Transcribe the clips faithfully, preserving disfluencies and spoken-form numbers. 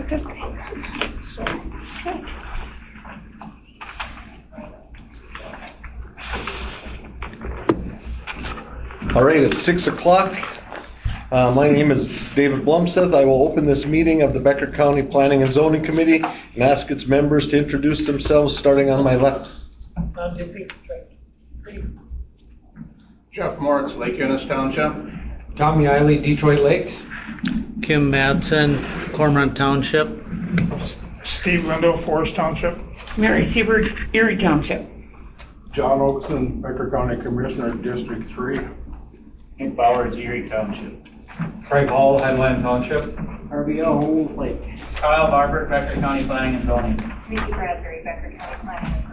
this. All right, it's six o'clock. Uh, my name is David Blumseth. I will open this meeting of the Becker County Planning and Zoning Committee and ask its members to introduce themselves, starting on my left. Uh, Jesse, see. Jeff Moritz, Lake Eunice Township. Tommy Eiley, Detroit Lakes. Kim Madsen, Cormorant Township. Steve Lindo, Forest Township. Mary Siebert, Erie Township. John Oakson, Becker County Commissioner, District three. Hank Bowers, Erie Township. Craig Hall, Headland Township. R B O, Old Lake. Kyle Barber, Becker County Planning and Zoning. Mickey Bradbury, Becker County Planning and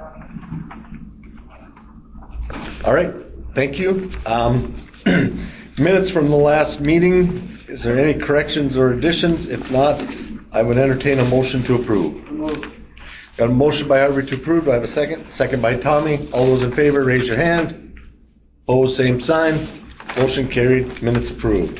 Zoning. All right, thank you. Um, minutes from the last meeting. Is there any corrections or additions? If not, I would entertain a motion to approve. Got a motion by Harvey to approve. Do I have a second? Second by Tommy. All those in favor, raise your hand. Opposed, same sign. Motion carried. Minutes approved.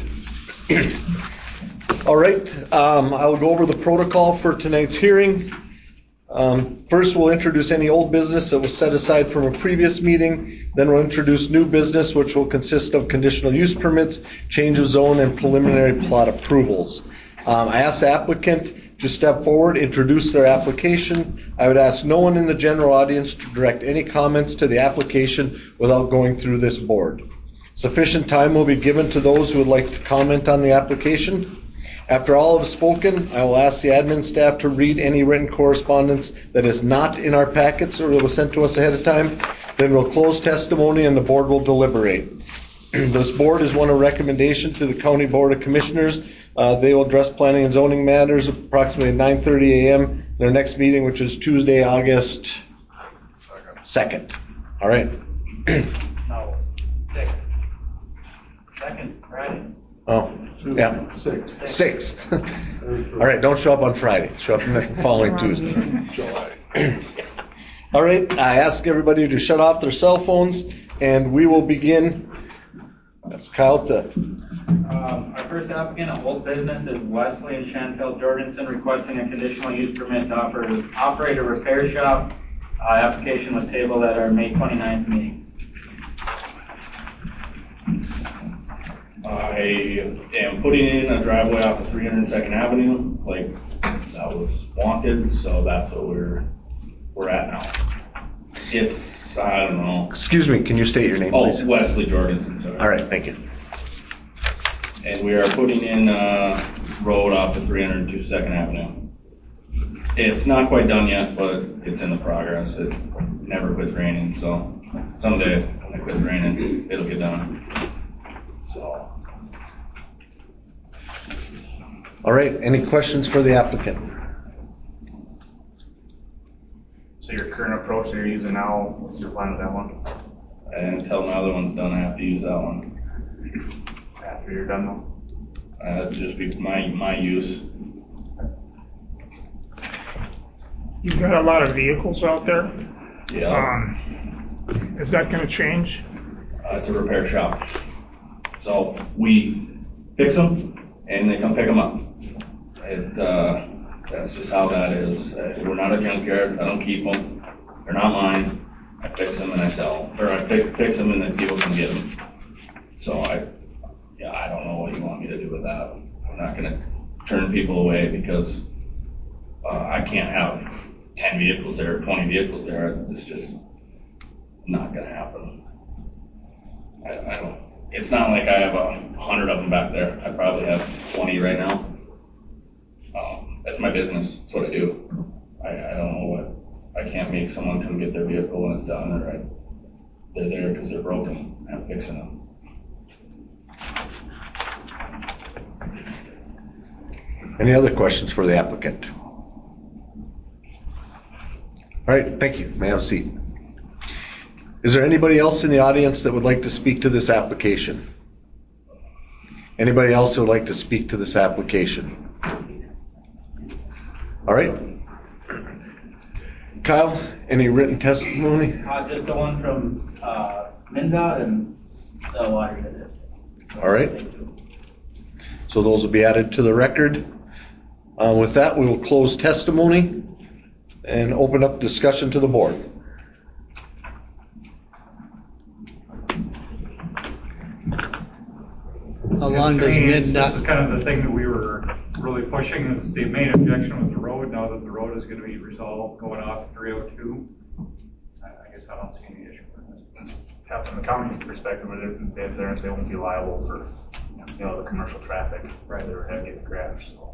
All right, um, I will go over the protocol for tonight's hearing. Um, first, we'll introduce any old business that was set aside from a previous meeting. Then we'll introduce new business, which will consist of conditional use permits, change of zone, and preliminary plot approvals. Um, I asked the applicant to step forward, introduce their application. I would ask no one in the general audience to direct any comments to the application without going through this board. Sufficient time will be given to those who would like to comment on the application. After all have spoken, I will ask the admin staff to read any written correspondence that is not in our packets or that was sent to us ahead of time. Then we'll close testimony and the board will deliberate. This board is one of recommendation to the County Board of Commissioners. Uh, they will address planning and zoning matters approximately nine thirty a.m. their next meeting, which is Tuesday, August second. All right. No, sixth. Second's Friday. Oh, yeah. Six. Sixth. All right, don't show up on Friday. Show up the following Tuesday. July. All right, I ask everybody to shut off their cell phones, and we will begin. That's Kyle to. Um, our first applicant of old business is Wesley and Chantel Jorgensen requesting a conditional use permit to offer, operate a repair shop. Uh, application was tabled at our May twenty-ninth meeting. I am putting in a driveway off of three hundred second Avenue, like that was wanted, so that's what we're we're at now. It's, I don't know. Excuse me, can you state your name, please? Oh, Wesley Jorgensen, sorry. All right, thank you. And we are putting in a road off of three hundred two second Avenue. It's not quite done yet, but it's in the progress. It never quits raining, so someday when it quits raining, it'll get done. So. All right, any questions for the applicant? So your current approach that you're using now, what's your plan with that one? And until my other one's done, I have to use that one. After you're done though? Uh, just be my, my use. You've got a lot of vehicles out there. Yeah. Um, is that going to change? Uh, it's a repair shop. So we fix them and they come pick them up. It, uh, that's just how that is. Uh, we're not a junkyard. I don't keep them. They're not mine. I fix them and I sell them. Or I fix, fix them and then people can get them. So I, yeah, I don't know what you want me to do with that. I'm not going to turn people away because uh, I can't have ten vehicles there, twenty vehicles there. It's just not going to happen. I, I don't. It's not like I have a hundred of them back there. I probably have twenty right now. Um, that's my business. That's what I do. I, I don't know what. I can't make someone come get their vehicle when it's done, or I, they're there because they're broken. I'm fixing them. Any other questions for the applicant? All right, thank you. May I have a seat? Is there anybody else in the audience that would like to speak to this application? Anybody else who would like to speak to this application? All right. Kyle, any written testimony? Uh, just the one from uh, MnDOT and the water unit. All right. So those will be added to the record. Uh, With that, we will close testimony and open up discussion to the board. How long does This MinDOT, is kind of the thing that we were really pushing, is the main objection was the road. Now that the road is going to be resolved going off three oh two, I I guess I don't see any issue with it. Yeah, from the county's perspective, they're, they're, they won't be liable for, you know, the commercial traffic, right, that would get crashed, so.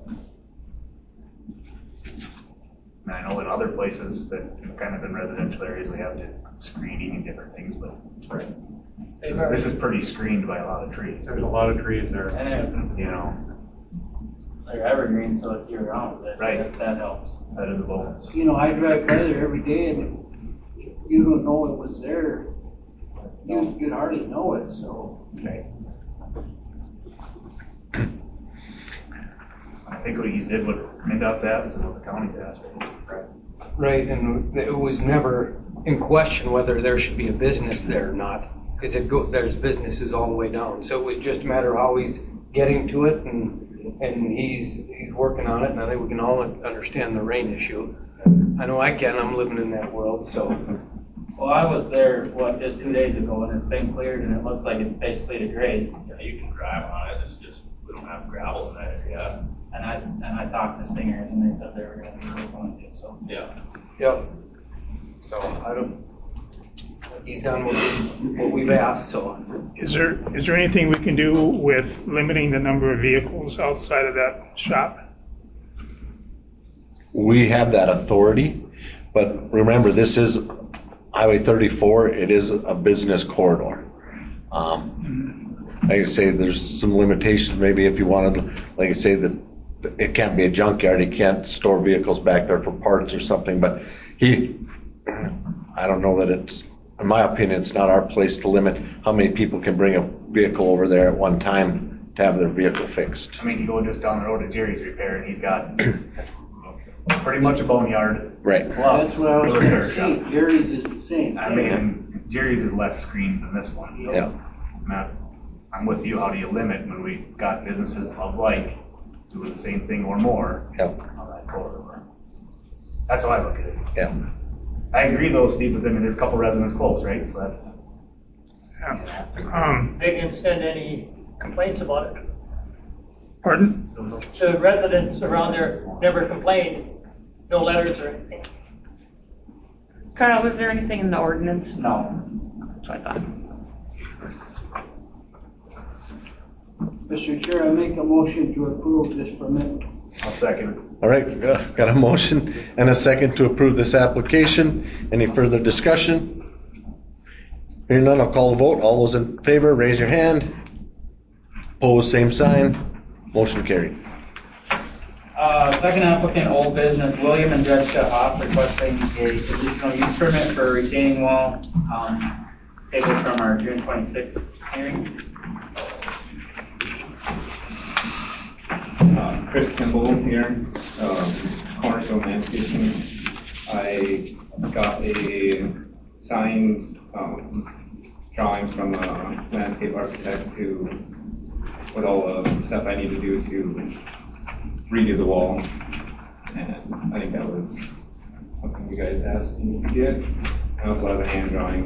And I know in other places that, you know, kind of in residential areas, we have to screening and different things, but. Right. This is, this is pretty screened by a lot of trees. There's a lot of trees there. And it's, You know, they're evergreen, so it's year round. That, Right. That, that helps. that is a bonus. You know, I drive by there every day and you don't know it was there. You, you'd hardly know it, so. Okay. I think what he did what MinDOT's asked and what the county's asked, right? Right, and it was never in question whether there should be a business there or not, because it go, there's businesses all the way down. So it was just a matter of how he's getting to it, and and he's he's working on it, and I think we can all understand the rain issue. I know I can, I'm living in that world, so. Well, I was there, what, just two days ago, and it's been cleared, and it looks like it's basically to grade. Yeah, you can drive on it, it's just, we don't have gravel in that area. And I, and I talked to Stingers, and they said they were gonna be working on it, so. Yeah. Yep. So I don't, he's done what, we, what we've asked, so. Is there, is there anything we can do with limiting the number of vehicles outside of that shop? We have that authority, but remember, this is Highway thirty-four, it is a business corridor. Um, like I say, there's some limitations, maybe if you wanted, like I say, that it can't be a junkyard, you can't store vehicles back there for parts or something, but he, I don't know that it's, in my opinion, it's not our place to limit how many people can bring a vehicle over there at one time to have their vehicle fixed. I mean, you go just down the road to Jerry's Repair and he's got pretty much a boneyard. Right. Plus That's what I was a gonna repair say, shop. Gary's is the same. I mean, Jerry's is less screened than this one. So Yeah. Matt, I'm with you. How do you limit when we got businesses of like doing the same thing or more Yeah. on that corridor? That's how I look at it. Yeah. I agree though, Steve, but then there's a couple residents close, right? So that's. Yeah. Um, They didn't send any complaints about it. pardon? The residents around there never complained, no letters or anything. Kyle, was there anything in the ordinance? No. That's what I thought. Mister Chair, I make a motion to approve this permit. I'll second. All right, got got a motion and a second to approve this application. Any further discussion? Hearing none, I'll call the vote. All those in favor, raise your hand. Opposed, same sign. Motion carried. Uh, second applicant, old business, William and Jessica Hoff, requesting a conditional use permit for a retaining wall, um, tabled from our June twenty-sixth hearing. Uh, Chris Kimball here, um, Cornerstone Landscaping. I got a signed um, drawing from a landscape architect to, with all the stuff I need to do to redo the wall. And I think that was something you guys asked me to get. I also have a hand drawing.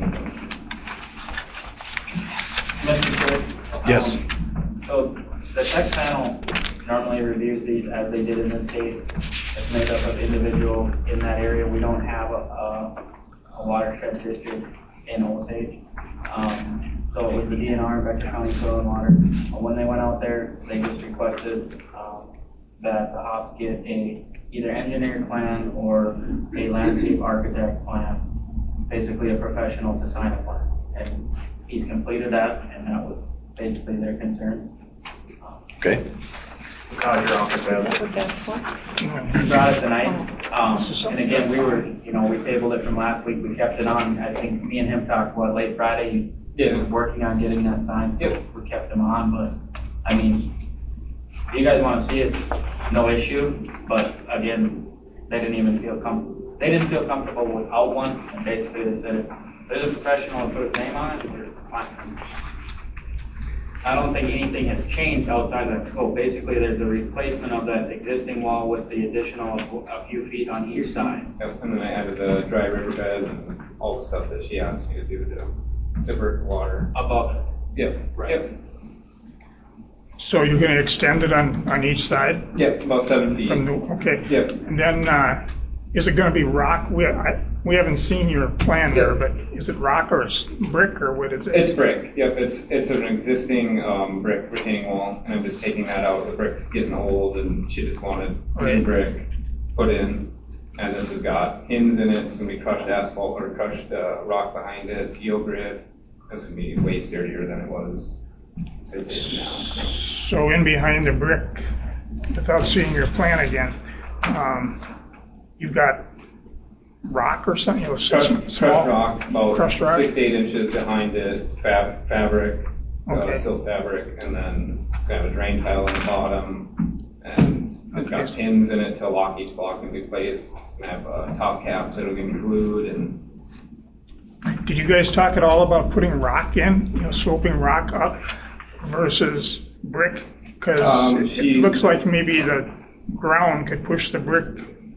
So. Mister Chair? Yes. Um, So the tech panel normally reviews these as they did in this case. It's made up of individuals in that area. We don't have a, a, a watershed district in Osage. Um, so it was the D N R, Becker County Soil and Water. When they went out there, they just requested um, that the Hops get a either engineered plan or a landscape architect plan, basically a professional to sign a plan. And he's completed that, and that was basically their concern. Okay. How your office has it? We brought it tonight, um, and again, we were, you know, we tabled it from last week, we kept it on, I think me and him talked, what, late Friday? Yeah. Working on getting that signed, so we kept him on, but, I mean, if you guys wanna see it, no issue, but again, they didn't even feel com, they didn't feel comfortable without one, and basically they said, if there's a professional who put his name on it, we're fine. I don't think anything has changed outside that scope. Basically, there's a replacement of that existing wall with the additional a few feet on each side. Yep, and then I added the dry riverbed and all the stuff that she asked me to do to divert the water. Above it. Yep, Right. yep. So you're gonna extend it on, on each side? Yep, about seven feet. From the, okay. Yep. And then, uh, is it gonna be rock? We, I, we haven't seen your plan there, but is it rock or s- brick or what is it? It's brick. Yep, it's it's an existing um, brick retaining wall, and I'm just taking that out. The brick's getting old, and she just wanted new brick put in. And this has got pins in it. It's gonna be crushed asphalt or crushed uh, rock behind it. Geogrid. It's gonna be way sturdier than it was. It is now. So in behind the brick, without seeing your plan again, um, you've got rock or something, you know, Crushed, small, crushed rock, about crushed rock? six to eight inches behind it, fab, fabric, Okay. uh, silt fabric, and then it's got a drain tile on the bottom, and it's got pins in it to lock each block into place. It's gonna have uh, top caps that are gonna be glued, and Did you guys talk at all about putting rock in, you know, sloping rock up versus brick? Because Um, it, she- it looks like maybe the ground could push the brick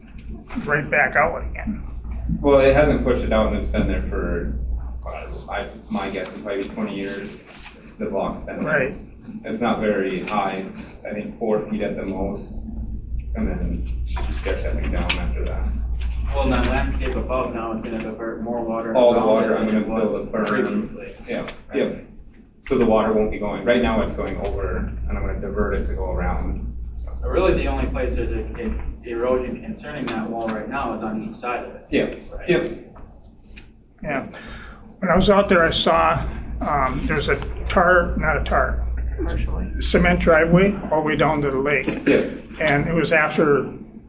right back out again. well, it hasn't pushed it out, and it's been there for, uh, I, my guess would probably be twenty years. It's, the block's been there. Right. It's not very high. It's I think four feet at the most, and then she just starts stepping down after that. Well, that landscape above now is gonna divert more water. All the around water, it I'm than gonna it was build a berm. previously. Yeah, yep. So the water won't be going, right now it's going over, and I'm gonna divert it to go around. But really, the only place there's a, a erosion concerning that wall right now is on each side of it. Yep, Right? yep. Yeah. When I was out there, I saw um, there's a tar, not a tar, cement driveway all the way down to the lake. Yep. And it was after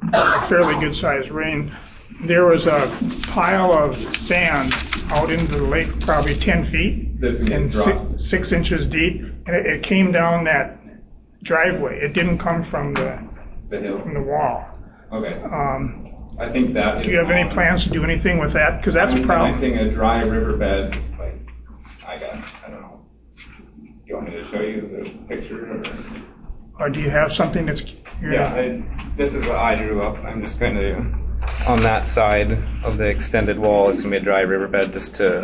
a fairly good sized rain. There was a pile of sand out into the lake, probably ten feet There's gonna be a and drop. six, six inches deep, and it, it came down that driveway. It didn't come from the The hill. from the wall. Okay. Um, I think that is. do you have any on- plans to do anything with that? Because that's a I'm problem. connecting a dry riverbed, like, I got, I don't know. You want me to show you the picture, or? Or do you have something that's? you're- Yeah, I, this is what I drew up. I'm just going to, on that side of the extended wall is going to be a dry riverbed just to.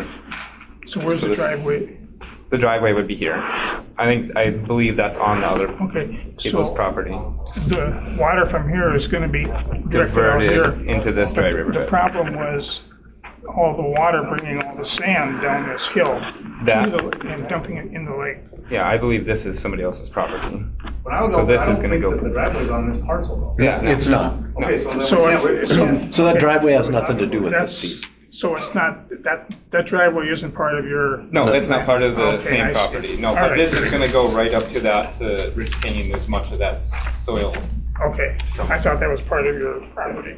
So where's the this- driveway? The driveway would be here. I think, I believe that's on the other Okay. people's So property. the water from here is going to be directed out Diverted here into this dry But riverbed. The problem was all the water bringing all the sand down this hill That- to the, and dumping it in the lake. Yeah, I believe this is somebody else's property. When I was So over, this I is don't gonna think go- that the driveway's on this parcel though. Yeah, no. It's not. Okay, so then So we it's- can't, we so- can't. So that driveway has nothing to do with That's, this, Steve. so it's not, that, that driveway isn't part of your. No, that's not part of the Okay, I same see. property. No, All but right. this is gonna go right up to that to retain as much of that s- soil. Okay, I thought that was part of your property.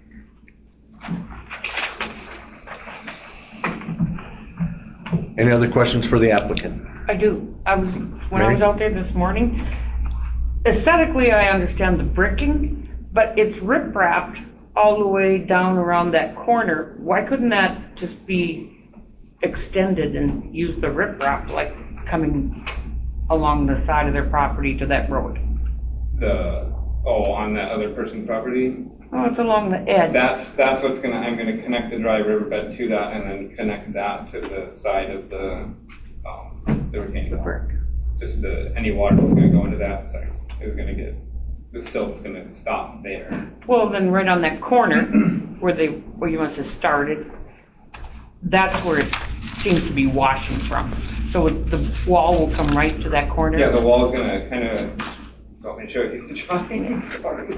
Any other questions for the applicant? I do. I was, when I was Mary? out there this morning, aesthetically, I understand the bricking, but it's rip-wrapped all the way down around that corner. Why couldn't that just be extended and use the rip-wrap, like coming along the side of their property to that road? The, oh, on that other person's property? Oh, it's along the edge. That's, that's what's gonna, I'm gonna connect the dry riverbed to that and then connect that to the side of the, um, the retaining wall. Just the, any water that's gonna go into that side is gonna get, the silt's gonna stop there. Well, then right on that corner where they, where you must have started, that's where it seems to be washing from. So the wall will come right to that corner? Yeah, the wall's gonna kinda, want me to show you the drawing? Sorry.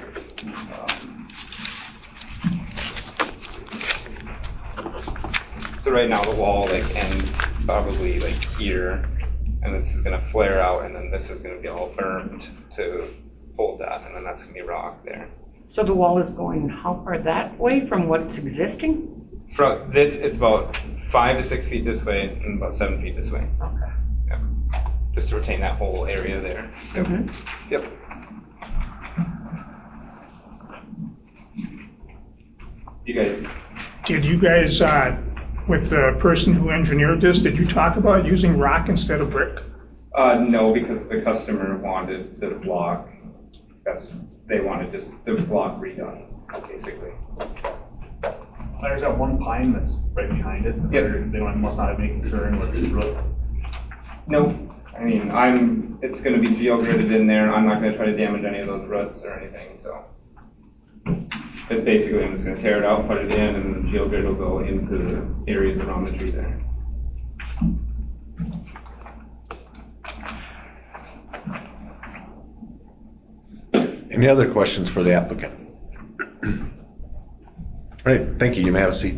So right now the wall like ends probably like here, and this is gonna flare out, and then this is gonna be all bermed to hold that, and then that's gonna be rock there. So the wall is going how far that way from what's existing? From this, it's about five to six feet this way, and about seven feet this way. Okay. Yep. Just to retain that whole area there. Yep. Mm-hmm. Yep. You guys. Did you guys, uh, with the person who engineered this, did you talk about using rock instead of brick? Uh, no, because the customer wanted the block, that's, they wanted just the block redone, basically. There's that one pine that's right behind it. Is Yep. there- They don't- must not have any concern with the roof. Nope. I mean, I'm, it's gonna be geogridded in there. I'm not gonna try to damage any of those roots or anything, so. But basically, I'm just gonna tear it out, put it in, and the geogrid will go into the areas around the tree there. Any other questions for the applicant? All right, thank you. You may have a seat.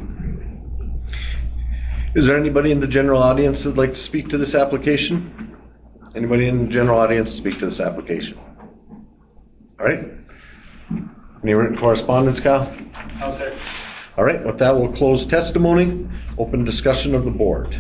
Is there anybody in the general audience that'd like to speak to this application? Anybody in the general audience speak to this application? All right. Any written correspondence, Kyle? No, sir. All right, with that, we'll close testimony, open discussion of the board.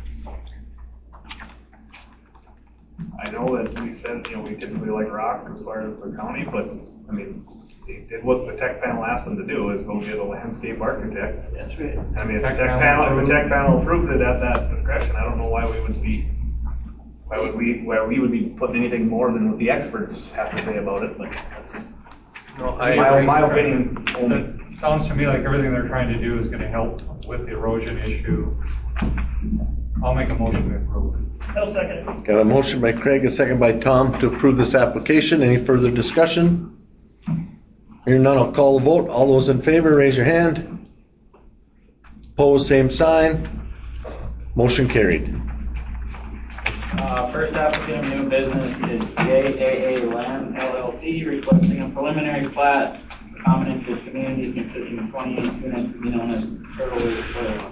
I know that we said, you know, we typically like rock as far as the county, but, I mean, they did what the tech panel asked them to do, is go get a landscape architect. That's right. I mean, if the Tech tech panel panel, if approved. the tech panel approved it at that discretion, I don't know why we would be, why would we, why we would be putting anything more than what the experts have to say about it, but that's No, my, my opinion only. It sounds to me like everything they're trying to do is gonna help with the erosion issue. I'll make a motion to approve. No second. Got a motion by Craig, a second by Tom to approve this application. Any further discussion? Hearing none, I'll call the vote. All those in favor, raise your hand. Opposed, same sign. Motion carried. Uh, first applicant of new business is J A A Land L L C requesting a preliminary plat, common interest community consisting of twenty-eight units to be known as Turtle Ridge Trail.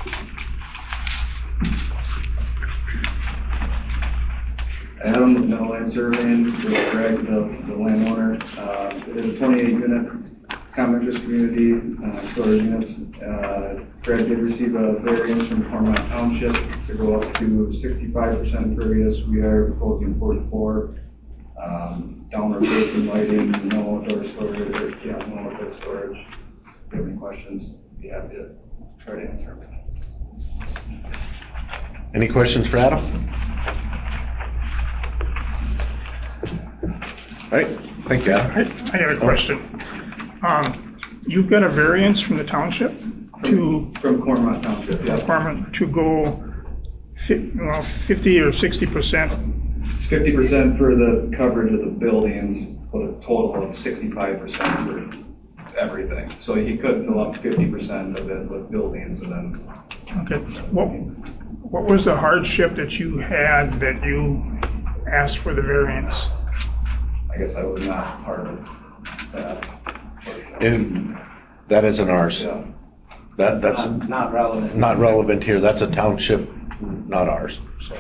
Adam with Meadowland Surveying, with Greg, the, the landowner. Uh, it is a twenty-eight unit common interest community, uh, storage units. Uh, Greg did receive a variance from Cormorant Township to go up to sixty-five percent impervious. We are proposing forty-four. Um, downward facing lighting, no outdoor storage, or, yeah, no outdoor storage. If you have any questions, be happy to try to answer them. Any questions for Adam? All right, thank you, Adam. I, I got a question. Um, you've got a variance from the township to From Cormorant Township, yeah. requirement to go fi- well, fifty or sixty percent. It's fifty percent for the coverage of the buildings, but a total of sixty-five percent for everything. So he could fill up fifty percent of it with buildings and then. Okay. What, what was the hardship that you had that you asked for the variance? I guess I was not part of that. And that isn't ours. Yeah. That, that's Not, not relevant. not relevant here. That's a township, not ours, so.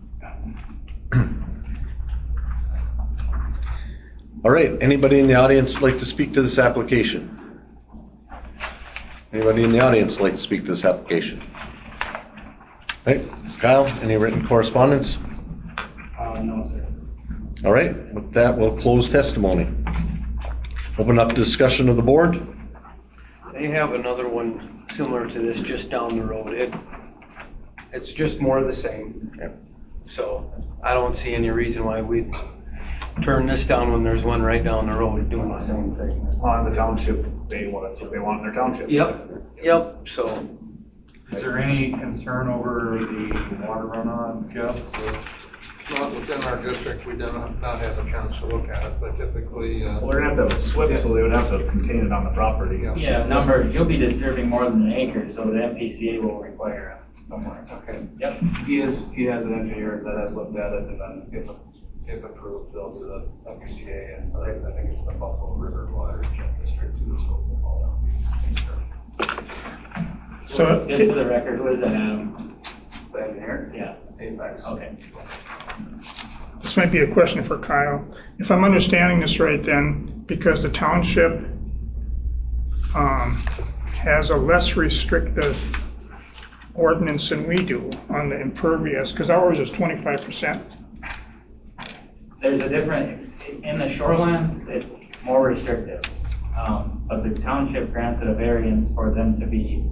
All right, anybody in the audience would like to speak to this application? Anybody in the audience like to speak to this application? All right, Kyle, any written correspondence? Uh, no, sir. All right, with that, we'll close testimony. Open up discussion of the board. They have another one similar to this just down the road. It, it's just more of the same. Yep. So I don't see any reason why we'd turn this down when there's one right down the road doing the same thing. On the township, they want, that's what they want in their township. Yep, yep, so. Is there any concern over the water runoff, Jeff? Not within our district, we did not not have a chance to look at it, but typically, uh. Well, they're gonna have to have a SWIP, so they would have to contain it on the property. Yeah, number, you'll be disturbing more than an acre, so the M P C A will require a more. Okay. Yep. He is, he has an engineer that has looked at it, and then if, if approved, they'll do the M P C A, and I I think it's the Buffalo River Watershed District too, so we'll all that. So Just for the record, who is that, Adam? The engineer? Yeah. Apex. Okay. this might be a question for Kyle. If I'm understanding this right then, because the township um, has a less restrictive ordinance than we do on the impervious, because ours is twenty-five percent. There's a different, in the shoreline, it's more restrictive. Um, but the township granted a variance for them to be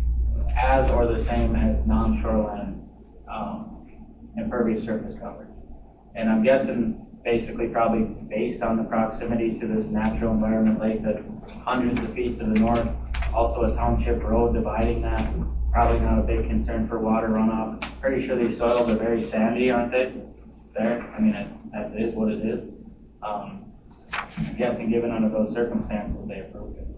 as or the same as non-shoreline, um, impervious surface coverage. And I'm guessing basically probably based on the proximity to this natural environment lake that's hundreds of feet to the north, also a township road dividing that, probably not a big concern for water runoff. Pretty sure these soils are very sandy, aren't they? There, I mean, that's, that is what it is. Um, I'm guessing given under those circumstances, they approved it.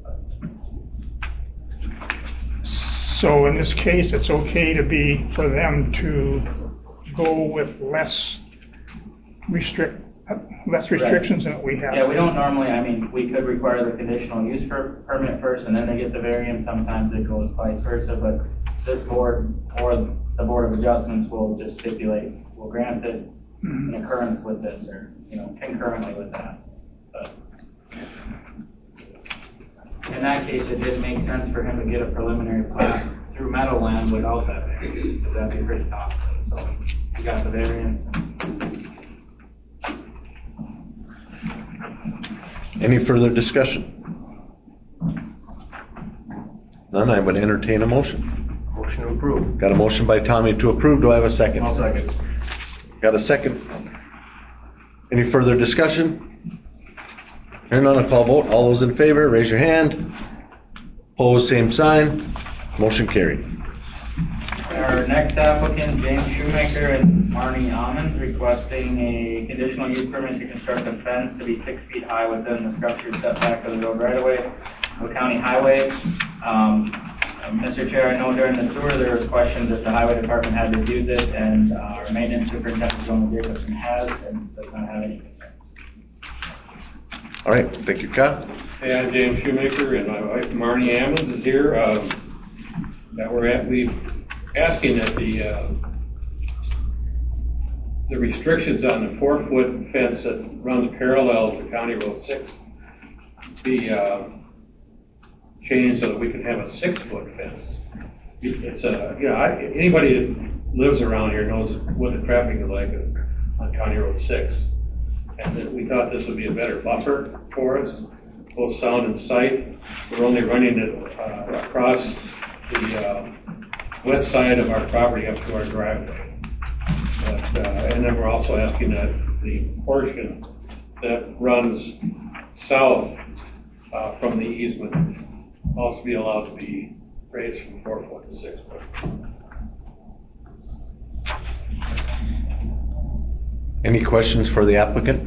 So in this case, it's okay to be, for them to go with less restrict, less restrictions than we have. Yeah, we don't normally, I mean, we could require the conditional use for permit first and then they get the variance. Sometimes it goes vice versa, but this board or the Board of Adjustments will just stipulate, will grant it in occurrence with this or, you know, concurrently with that. But in that case, it didn't make sense for him to get a preliminary plat through Meadowland without that variance, because that'd be pretty costly. So he got the variance. Any further discussion? None, I would entertain a motion. Motion to approve. Got a motion by Tommy to approve, do I have a second? I'll second. Got a second. Any further discussion? Hearing none, I'll call vote. All those in favor, raise your hand. Opposed, same sign. Motion carried. Our next applicant, James Shoemaker and Marnie Almond, requesting a conditional use permit to construct a fence to be six feet high within the structure setback of the road right away, the county highway. Um, Mister Chair, I know during the tour there was questions if the highway department had reviewed this, and uh, our maintenance superintendent, Jonah Jacobson, has and does not have any concern. All right, thank you, Kyle. Hey, I'm James Shoemaker, and my wife Marnie Ammons is here. Um, that we're at, we asking that the uh, the restrictions on the four foot fence that runs parallel to County Road six be uh, changed so that we can have a six foot fence. It's a, you know, I, anybody that lives around here knows what the traffic is like on County Road six. And that we thought this would be a better buffer for us, both sound and sight. We're only running it uh, across the uh, west side of our property up to our driveway. But, uh, and then we're also asking that the portion that runs south uh, from the easement also be allowed to be raised from four foot to six foot. Any questions for the applicant?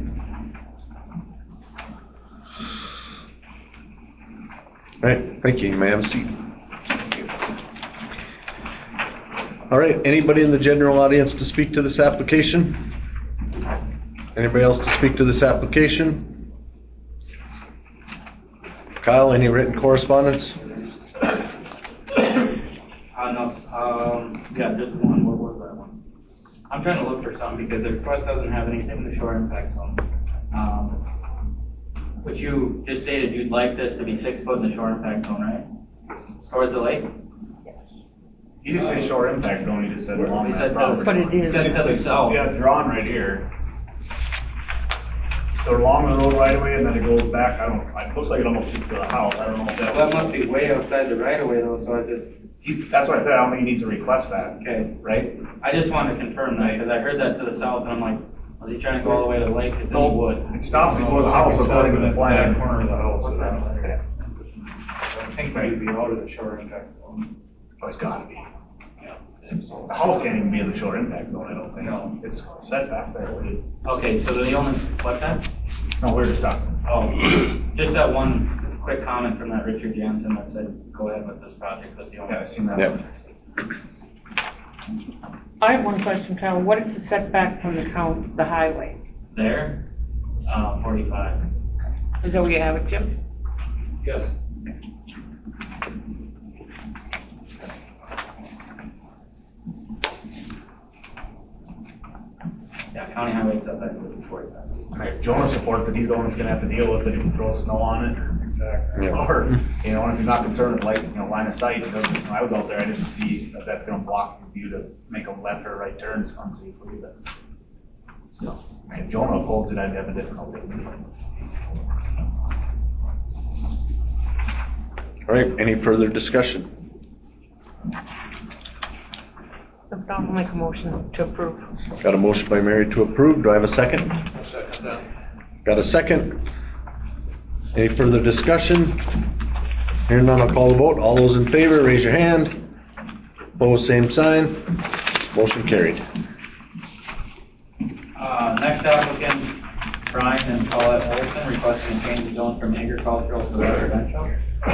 All right, thank you. You may have a seat. All right, anybody in the general audience to speak to this application? Anybody else to speak to this application? Kyle, any written correspondence? Uh, no, um, yeah, just one. What was that one? I'm trying to look for something because the request doesn't have anything in the shore impact zone. Um, which you just stated you'd like this to be six foot in the shore impact zone, right? Towards the lake? He didn't say shore impact zone, he just said along He that said property. but it is. He said to the south. Yeah, it's drawn right here. So along the road right away, and then it goes back, I don't, it looks like it almost gets to the house, I don't know if that. Well, that must be way outside the right of way though, so I just. He's, that's what I said, I don't think he needs to request that. Okay. Right? I just wanted to confirm that, because I heard that to the south, and I'm like, was he trying to go all the way to the lake? Because then he would. It stops before the house according to the plan. Back corner of the house. What's that? Okay. I think maybe be out of the shore impact zone. Oh, it's gotta be. The house can't even be in the shore impact zone, I don't think. No. It's set back there. Okay, so the only, what's that? No, we're just talking. Oh, just that one quick comment from that Richard Jansen that said, go ahead with this project, was the only. Yeah, I've seen that. Yep. I have one question, Kyle. What is the setback from the count, the highway? There, uh, forty-five. Is that where you have it, Jim? Yes. Yeah, county highway setback would be forty-five. I mean, if Jonah supports it, he's the one that's gonna have to deal with it if he throws snow on it. Exactly. Yeah. Or, you know, if he's not concerned with light, you know, line of sight, because when I was out there, I didn't see that that's gonna block the view to make a left or right turns unsafely, but. No, I mean, if Jonah opposed it, I'd have a difficulty. All right, any further discussion? The I'll make a motion to approve. Got a motion by Mary to approve. Do I have a second? I'll second that. Got a second? Any further discussion? Hearing none, I'll call the vote. All those in favor, raise your hand. Opposed, same sign. Motion carried. Uh, next applicant, Brian and Paulette Olson, requesting a change of zone from agricultural to residential.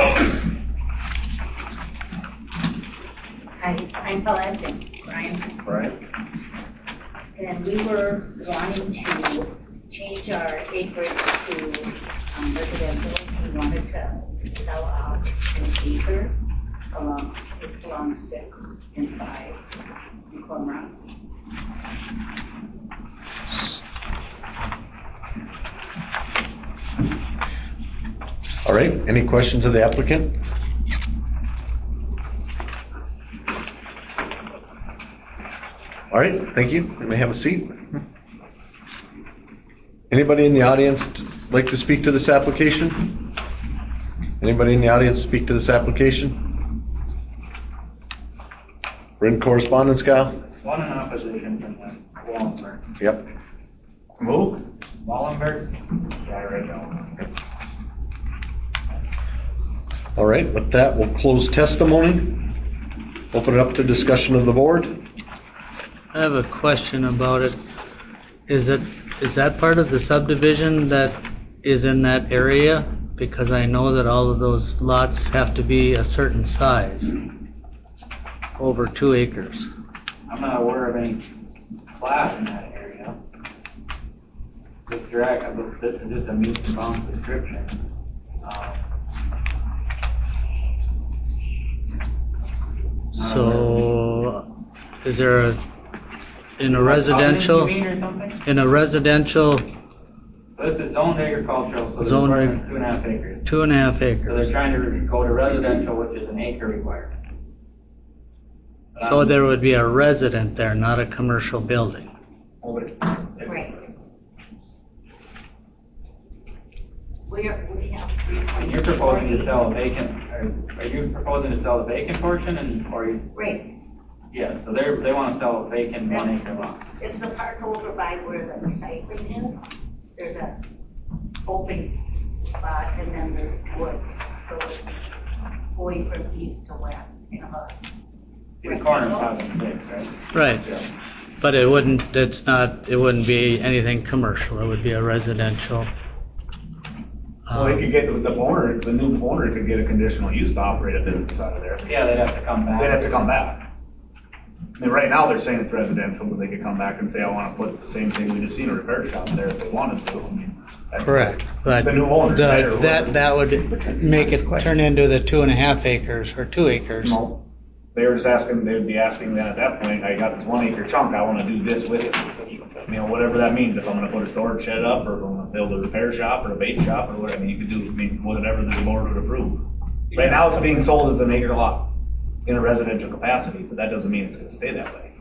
Hi, I'm Paulette and Brian. Right. And we were wanting to change our acreage to um, residential. We wanted to sell out an acre along, it's along six and five in Cormorant. All right, any questions of the applicant? All right, thank you. You may have a seat. Anybody in the audience like to speak to this application? Anybody in the audience speak to this application? Written correspondence, Kyle? One in opposition from the Wallenberg. Yep. Who? Wallenberg? Yeah, I read that one. All right, with that, we'll close testimony. Open it up to discussion of the board. I have a question about it. Is it, is that part of the subdivision that is in that area? Because I know that all of those lots have to be a certain size, over two acres. I'm not aware of any plat in that area. This direct, but this is just a meets and bounds description. Um, So, is there a, in a residential, You mean or something? in a residential This is zoned agricultural, so the Zone requirement's ag- two and a half acres. two and a half So acres? they're trying to go to residential, which is an acre requirement. But So I'm- there would be a resident there, not a commercial building. Right. We are, we have three And point you're four proposing to acres. sell a vacant, are, are you proposing to sell the vacant portion and, or you? Right. Yeah, so they're, they wanna sell a vacant one That's- acre lot. It's the part over by where the recycling is. There's a open spot and then there's woods. So it's going from east to west, kind of a. The corner of five and six, right? Right. Yeah. But it wouldn't, it's not, it wouldn't be anything commercial, it would be a residential. Well, they could get, the owner, the new owner could get a conditional use to operate a business out of there. Yeah, they'd have to come back. They'd have to come back. I mean, right now, they're saying it's residential, but they could come back and say, I wanna put the same thing we just seen, a repair shop there if they wanted to. I mean, that's Correct, but the new owner, the- right, or that, whoever. that would make it turn into the two and a half acres or two acres. No. They were just asking, they would be asking then at that point, I got this one acre chunk, I wanna do this with it. You know, whatever that means, if I'm gonna put a storage shed up, or if I'm gonna build a repair shop, or a bait shop, or whatever, I mean, you could do, I mean, whatever the board would approve. Right now, it's being sold as an acre lot in a residential capacity, but that doesn't mean it's gonna stay that way.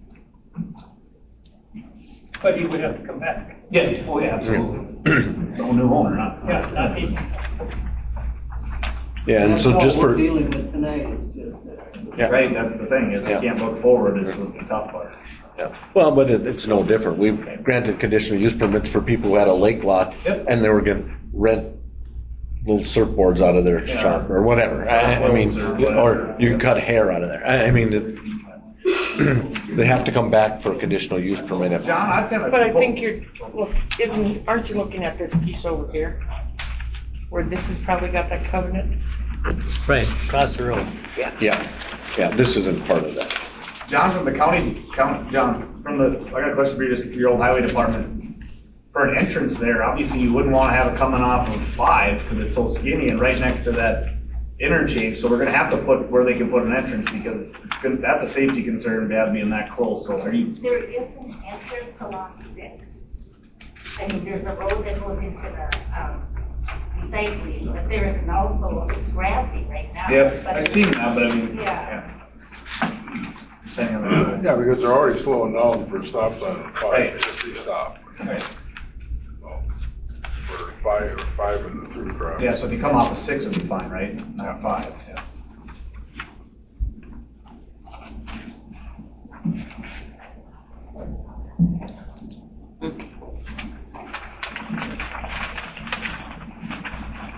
But you would have to come back. Yeah, oh yeah, absolutely. No new owner, not. Yeah, not me. Yeah, and That's so all just we're for, dealing with tonight is just this. Yeah. Right, that's the thing, is you Yeah. can't look forward, is what's the tough part. yeah. Well, but it, it's no different. We've granted conditional use permits for people who had a lake lot Yep. and they were gonna rent little surfboards out of their Yeah. shop or whatever. I, I mean, Or whatever. or you can cut hair out of there. I, I mean, it, they have to come back for a conditional use permit. if- John, I've got a. But I think you're, look, isn't, aren't you looking at this piece over here? Where this has probably got that covenant? Right, across the road. Yeah. Yeah, yeah, this isn't part of that. John, from the county, count, John, from the, I got a question for you, just your old highway department. For an entrance there, obviously you wouldn't wanna have it coming off of five, cause it's so skinny and right next to that interchange, so we're gonna have to put where they can put an entrance, because it's gonna, that's a safety concern to have being that close, so are you? There is an entrance along six. I mean, there's a road that goes into the, um, recycling, but there's an also, it's grassy right now. Yep, but I it's- seen that, but I mean, Yeah. yeah. Saying that. Yeah, because they're already slowing down for a stop sign at Right. five, fifty stop. Right. So, For five, or five is the through crowd. Yeah, so if you come off of six, it'll be fine, right? Not five, yeah.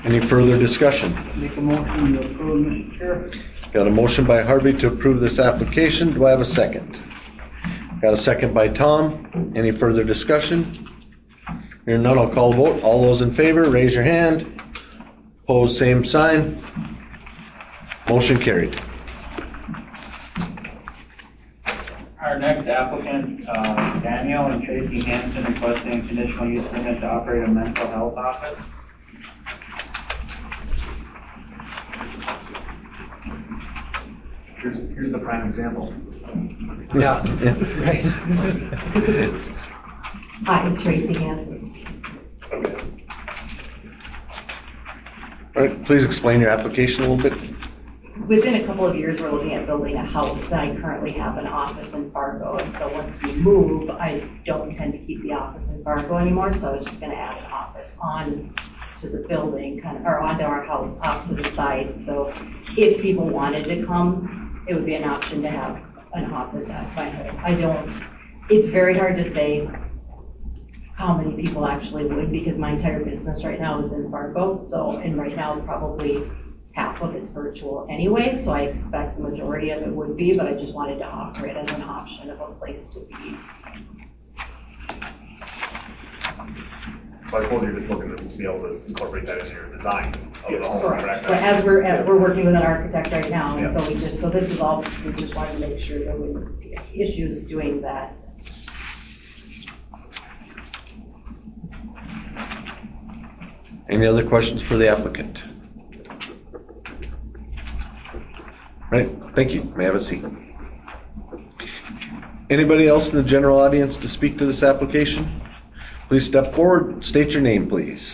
Any further discussion? Make a motion to approve, Mister Chair. Got a motion by Harvey to approve this application. Do I have a second? Got a second by Tom. Any further discussion? Hearing none, I'll call the vote. All those in favor, raise your hand. Opposed, same sign. Motion carried. Our next applicant, uh, Daniel and Tracy Hanson, requesting a conditional use permit to operate a mental health office. Here's, here's the prime example. Yeah, right. Hi, I'm Tracy Hanson. All right, please explain your application a little bit. Within a couple of years, we're looking at building a house. I currently have an office in Fargo, and so once we move, I don't intend to keep the office in Fargo anymore, so I was just gonna add an office on to the building, kind of, or onto our house off to the side. So if people wanted to come, it would be an option to have an office at my home. I don't, it's very hard to say how many people actually would, because my entire business right now is in Fargo. So, and right now probably half of it's virtual anyway, so I expect the majority of it would be, but I just wanted to offer it as an option of a place to be. So I suppose you're just looking to be able to incorporate that into your design of the home, Correct. correct? But as we're, as we're working with an architect right now, and Yeah. so we just, so this is all, we just wanted to make sure there wouldn't be issues doing that. Any other questions for the applicant? Right, thank you. May I have a seat? Anybody else in the general audience to speak to this application? Please step forward. State your name, please.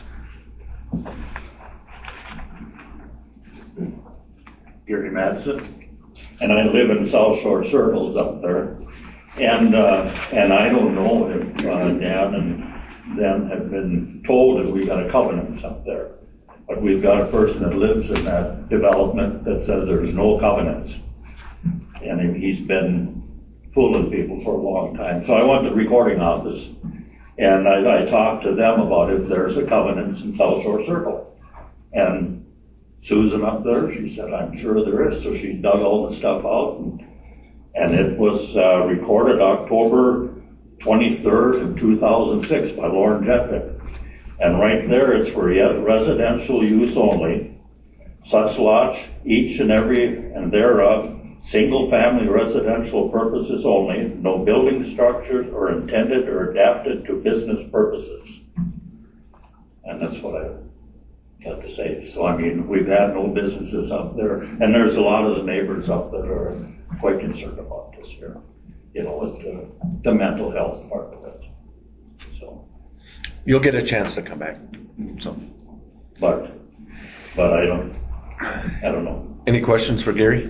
Gary Madsen, and I live in South Shore Circles up there. And uh, and I don't know if uh, Dan and them have been told that we got a covenants up there. But we've got a person that lives in that development that says there's no covenants. And he's been fooling people for a long time. So I went to the recording office and I, I talked to them about if there's a covenants in South Shore Circle. And Susan up there, she said, I'm sure there is. So she dug all the stuff out and, and it was uh, recorded October twenty-third of two thousand six by Lauren Jetvick. And right there, it's for residential use only. Such lots, each and every and thereof, single-family residential purposes only, no building structures are intended or adapted to business purposes. And that's what I got to say. So, I mean, we've had no businesses up there, and there's a lot of the neighbors up that are quite concerned about this here, you know, with the, the mental health part of it. So. You'll get a chance to come back. So, but, but I don't, I don't know. Any questions for Gary?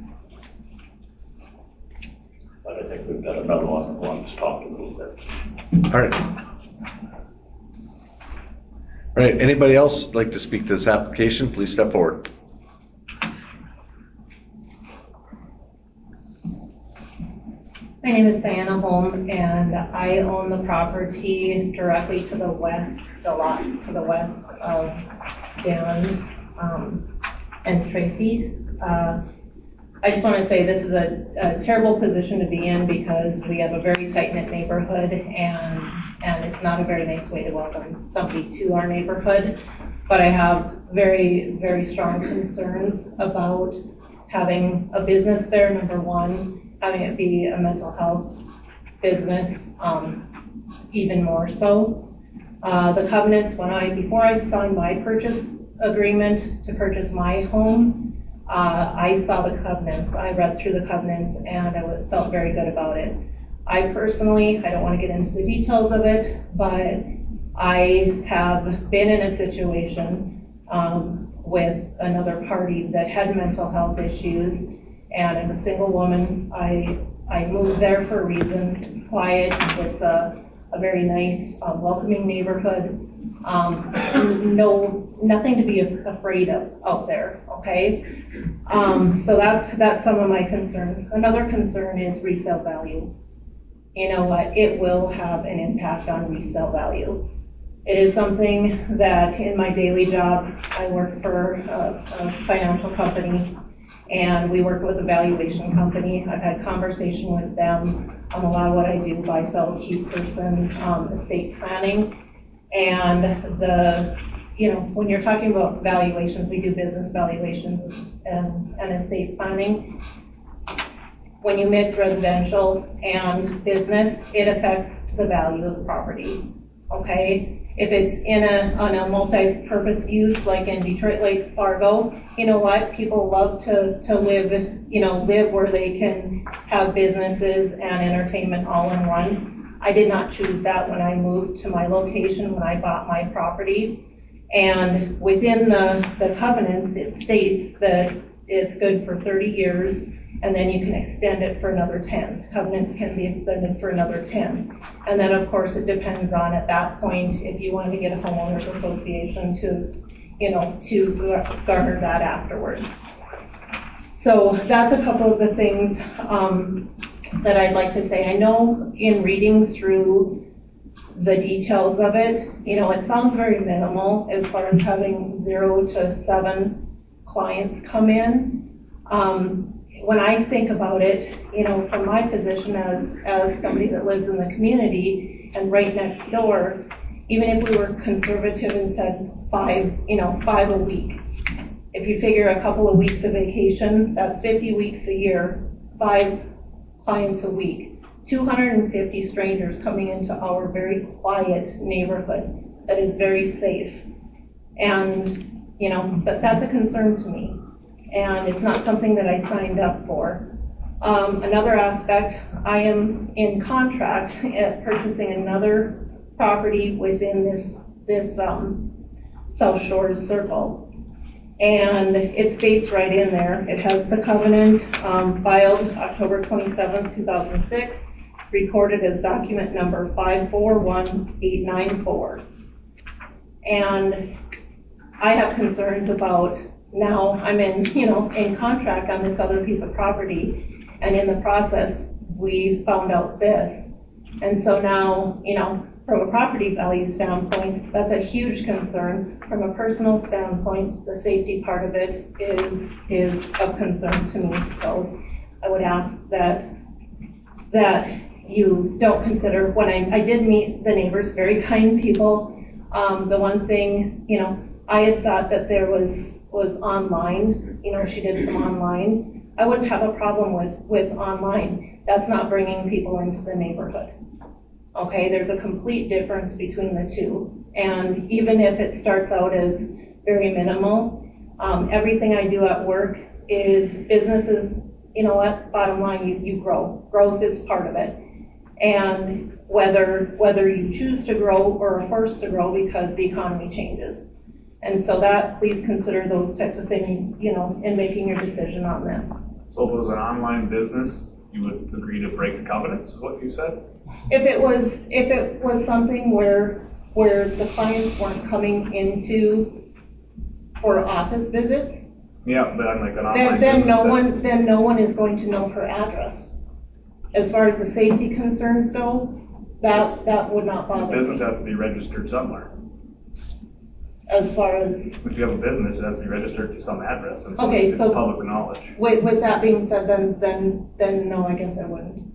But I think we've got another one that wants to talk a little bit. All right. All right. Anybody else like to speak to this application? Please step forward. My name is Diana Holm, and I own the property directly to the west, the lot to the west of Dan um, and Tracy. Uh, I just want to say this is a, a terrible position to be in because we have a very tight-knit neighborhood, and and it's not a very nice way to welcome somebody to our neighborhood. But I have very, very strong concerns about having a business there, number one, having it be a mental health business, um, even more so. Uh, the covenants, when I, before I signed my purchase agreement to purchase my home, uh, I saw the covenants, I read through the covenants, and I felt very good about it. I personally, I don't want to get into the details of it, but I have been in a situation um, with another party that had mental health issues, and I'm a single woman. I I moved there for a reason. It's quiet. It's a, a very nice, uh, welcoming neighborhood. Um, no, nothing to be afraid of out there. Okay. Um, so that's that's some of my concerns. Another concern is resale value. You know what? It will have an impact on resale value. It is something that in my daily job, I work for a, a financial company, and we work with a valuation company. I've had conversation with them on a lot of what I do, buy, sell, keep person, um, estate planning. And the, you know, when you're talking about valuations, we do business valuations and, and estate planning. When you mix residential and business, it affects the value of the property, okay? If it's in a, on a multi-purpose use, like in Detroit Lakes, Fargo, you know what? People love to, to live, you know, live where they can have businesses and entertainment all in one. I did not choose that when I moved to my location, when I bought my property. And within the, the covenants, it states that it's good for thirty years, and then you can extend it for another ten. Covenants can be extended for another ten. And then, of course, it depends on, at that point, if you want to get a homeowners association to, you know, to garner that afterwards. So that's a couple of the things um, that I'd like to say. I know in reading through the details of it, you know, it sounds very minimal as far as having zero to seven clients come in. Um, when I think about it, you know, from my position as, as somebody that lives in the community and right next door, even if we were conservative and said five, you know, five a week, if you figure a couple of weeks of vacation, that's fifty weeks a year, five clients a week, two hundred fifty strangers coming into our very quiet neighborhood that is very safe. And, you know, that, that's a concern to me. And it's not something that I signed up for. Um, another aspect, I am in contract at purchasing another property within this, this um, South Shores Circle. And it states right in there, it has the covenant um, filed October twenty-seventh, two thousand six, recorded as document number five four one eight nine four. And I have concerns about, now I'm in, you know, in contract on this other piece of property, and in the process, we found out this. And so now, you know, from a property value standpoint, that's a huge concern. From a personal standpoint, the safety part of it is, is of concern to me. So I would ask that, that you don't consider, when I, I did meet the neighbors, very kind people. Um, the one thing, you know, I had thought that there was was online, you know, she did some online. I wouldn't have a problem with, with online. That's not bringing people into the neighborhood. Okay, there's a complete difference between the two. And even if it starts out as very minimal, um, everything I do at work is businesses, you know what, bottom line, you, you grow. Growth is part of it. And whether, whether you choose to grow or are forced to grow because the economy changes. And so that, please consider those types of things, you know, in making your decision on this. So if it was an online business, you would agree to break the covenants, is what you said? If it was, if it was something where, where the clients weren't coming into for office visits, yeah, but I'm like an online then, then no business, one, then no one is going to know her address. As far as the safety concerns go, that, that would not bother me. The business has to be registered somewhere. As far as, if you have a business, it has to be registered to some address, and so okay, it's so public knowledge. With, with that being said, then, then, then no, I guess I wouldn't.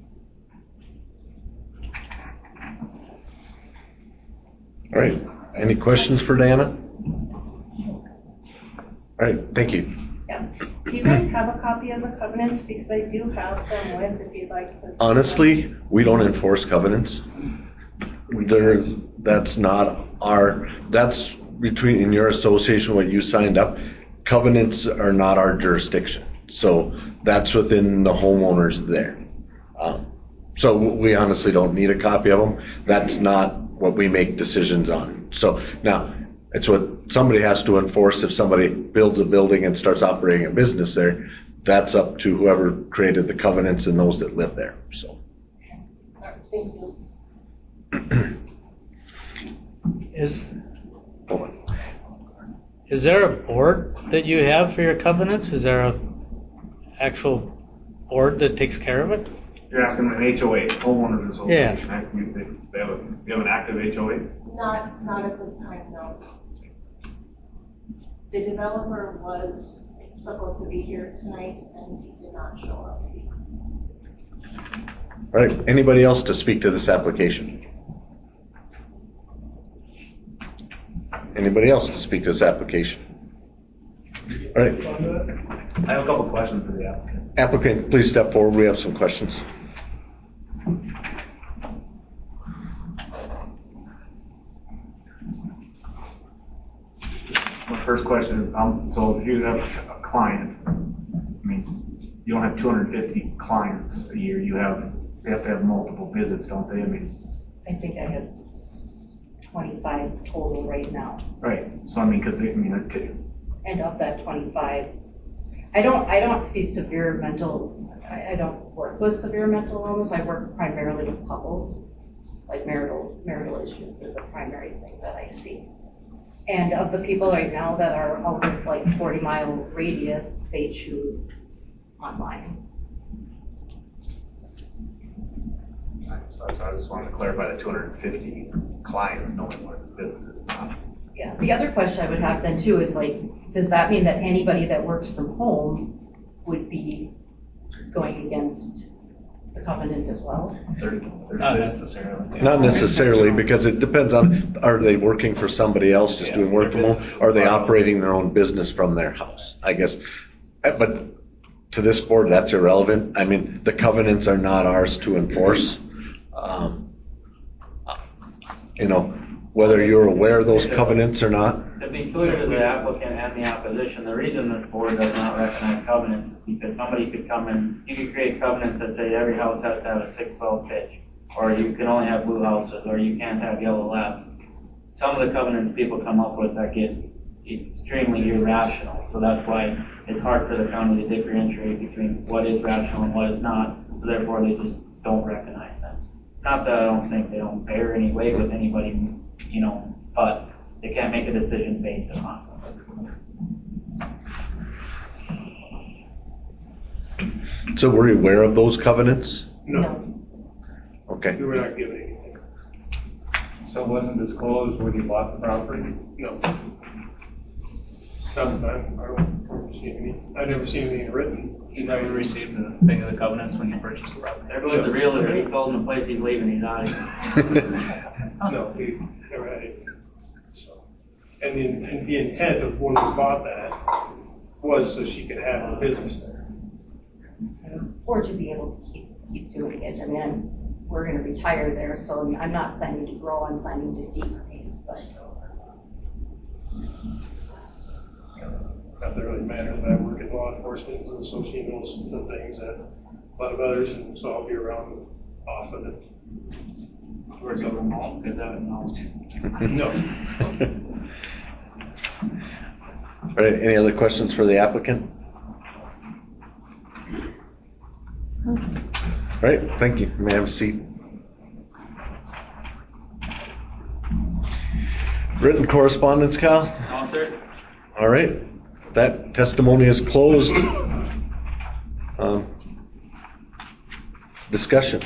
All right, any questions for Diana? All right, thank you. Yeah. Do you guys have a copy of the covenants? Because I do have them with, if you'd like to. Honestly, we don't enforce covenants. There, that's not our, that's between, in your association, what you signed up, covenants are not our jurisdiction. So that's within the homeowners there. Um, so we honestly don't need a copy of them. That's not what we make decisions on. So now, it's what somebody has to enforce. If somebody builds a building and starts operating a business there, that's up to whoever created the covenants and those that live there. So. All right, thank you. Is, is there a board that you have for your covenants? Is there a actual board that takes care of it? You're asking an H O A, homeowners association. Yeah. They, they have a, they have an active H O A? Not, not at this time, no. The developer was supposed to be here tonight and he did not show up. All right, anybody else to speak to this application? Anybody else to speak to this application? All right. I have a couple questions for the applicant. Applicant, please step forward. We have some questions. My first question is, um, so if you have a client, I mean, you don't have two hundred fifty clients a year. You have, you have to have multiple visits, don't they? I mean, I think I have twenty-five total right now. right. So I mean, because I mean, okay. And of that twenty-five, I don't, I don't see severe mental, I, I don't work with severe mental illness. I work primarily with couples, like marital, marital issues is a primary thing that I see. And of the people right now that are out of like forty mile radius, they choose online. So I just wanted to clarify the two hundred fifty clients knowing what this business is not. Yeah, the other question I would have then too is like, does that mean that anybody that works from home would be going against the covenant as well? There's, there's not necessarily. Not necessarily, because it depends on, are they working for somebody else, just Yeah, doing work from home? Are they operating their own business from their house? I guess, but to this board, that's irrelevant. I mean, the covenants are not ours to enforce. Um, you know, whether you're aware of those covenants or not. To be clear to the applicant and the opposition, the reason this board does not recognize covenants is because somebody could come in, you could create covenants that say every house has to have a six twelve pitch, or you can only have blue houses, or you can't have yellow labs. Some of the covenants people come up with that get extremely irrational, so that's why it's hard for the county to differentiate between what is rational and what is not, so therefore they just don't recognize them. Not that I don't think they don't bear any weight with anybody, you know, but they can't make a decision based upon them. So were you aware of those covenants? No, Okay. we were not given anything. So it wasn't disclosed when you bought the property? No. Not that I'm, I don't see any, I've never seen anything written. You never received the thing of the covenants when you purchased the property? There goes the realtor, he sold in the place he's leaving, he's out of here. No, we never had it. So, and the, and the intent of when we bought that was so she could have a business there. Or to be able to keep, keep doing it. I mean, I'm, we're gonna retire there, so I'm not planning to grow, I'm planning to decrease, but. Not that it really matters, but I work in law enforcement, and so she knows some things that a lot of others, and so I'll be around often. We're going from home, because I don't know. No. All right, any other questions for the applicant? All right, thank you. You may have a seat. Written correspondence, Kyle? No, sir. All right, that testimony is closed. Um, discussion.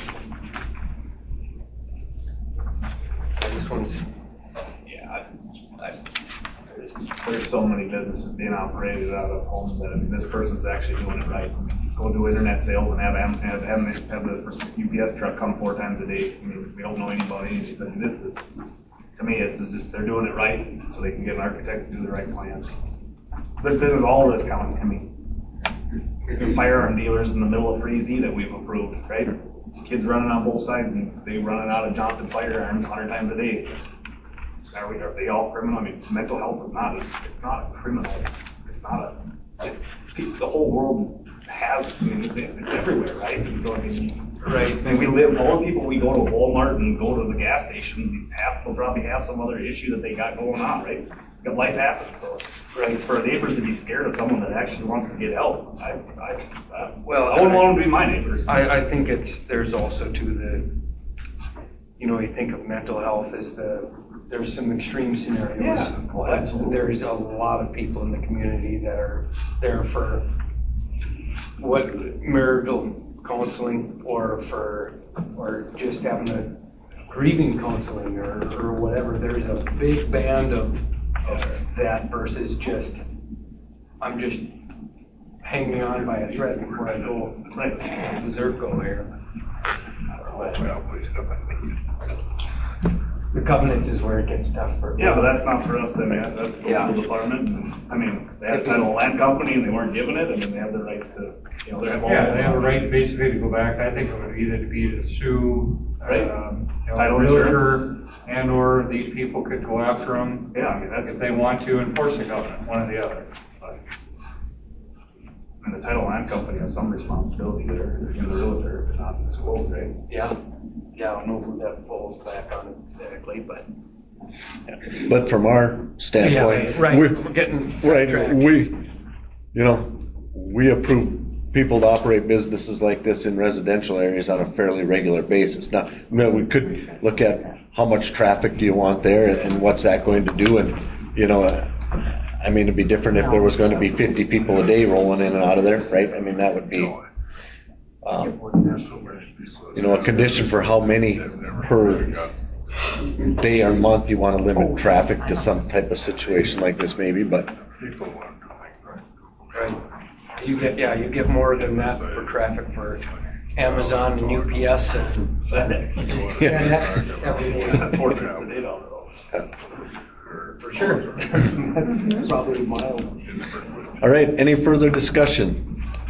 I just want to, yeah, I, I, there's, there's so many businesses being operated out of homes that, I mean, this person's actually doing it right. Go do internet sales and have have have, have, have the U P S truck come four times a day. I mean, we don't know anybody. I mean, this is, to me, this is just, they're doing it right so they can get an architect to do the right plan. But this is all of this county. I mean, there's firearm dealers in the middle of Freezy that we've approved, right? Kids running on both sides, and they running out of Johnson firearms a hundred times a day. Are we? Are they all criminal? I mean, mental health is not. A, it's not a criminal. It's not a. It, the whole world has. I mean, it's everywhere, right? So I mean, right. I mean, we live. All the people we go to Walmart and go to the gas station, half will probably have some other issue that they got going on, right? Because life happens. So, right. For neighbors to be scared of someone that actually wants to get help, I, I, I Well, I wouldn't want them to be my neighbors. I, I think it's, there's also to the, you know, you think of mental health as the, there's some extreme scenarios. Yeah, well, but absolutely. there's a lot of people in the community that are there for what marital counseling or for, or just having a grieving counseling or, or whatever. There's a big band of, of that versus just, I'm just hanging on by a thread before I go right berserko here. But the covenants is where it gets tough for. Yeah, but that's not for us then, man. That's the Yeah. local department. I mean, they had a title of land company and they weren't given it, and then they have the rights to, you know, they have all. Yeah, they have a right basically to go back. I think it would either be to sue, Right. um, you know, Title the insurance. realtor, and or these people could go after them. Yeah, I mean, that's. If they want to enforce the covenant, one or the other. But And the title land company has some responsibility there, in the realtor, if not disclosed, right? Yeah, yeah, I don't know who that falls back on exactly, but. But from our standpoint, Yeah, right, we- we're getting right, sidetracked. we, you know, we approve people to operate businesses like this in residential areas on a fairly regular basis. Now, I mean, we could look at how much traffic do you want there and what's that going to do, and, you know, I mean, it'd be different if there was going to be fifty people a day rolling in and out of there, right? I mean, that would be, um, you know, a condition for how many per day or month you want to limit traffic to some type of situation like this maybe, but. Right. You get, yeah, you get more than that for traffic for Amazon and U P S and FedEx. FedEx every day. Four trips a day down the road. For sure. That's probably mild. All right, any further discussion?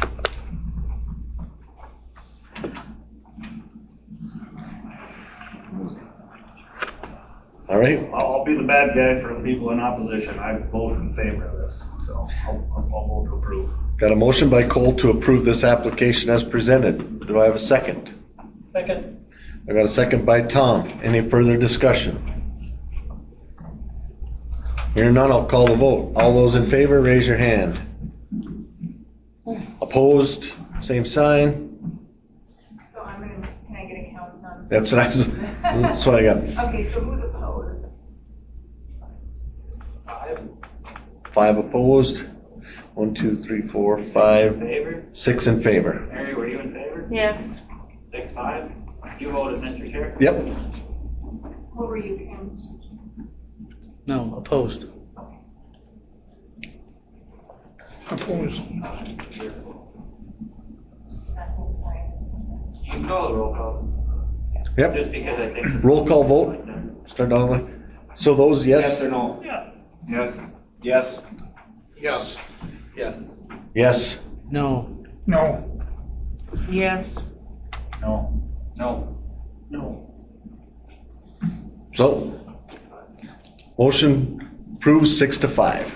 All right, I'll, I'll be the bad guy for the people in opposition. I voted in favor of this, so I'll, I'll I'll vote to approve. got a motion by Cole to approve this application as presented. Do I have a second? Second. I got a second by Tom. Any further discussion? Hearing none, I'll call the vote. All those in favor, raise your hand. Opposed, same sign. So I'm gonna, can I get a count on? That's what I was, that's what I got. Okay, so who's opposed? Five opposed. One, two, three, four, five, Favor? six in favor. Mary, were you in favor? Yes. Six, five? You voted, Mister Chair? Yep. What were you, Kim? No, opposed. Opposed. You can call a roll call. Yep. Just because I think. Roll call vote. Start down the line. So those yes? Yes or no? Yeah. Yes. Yes. Yes. Yes. Yes. No. No. Yes. No. No. No. So, motion approves six to five.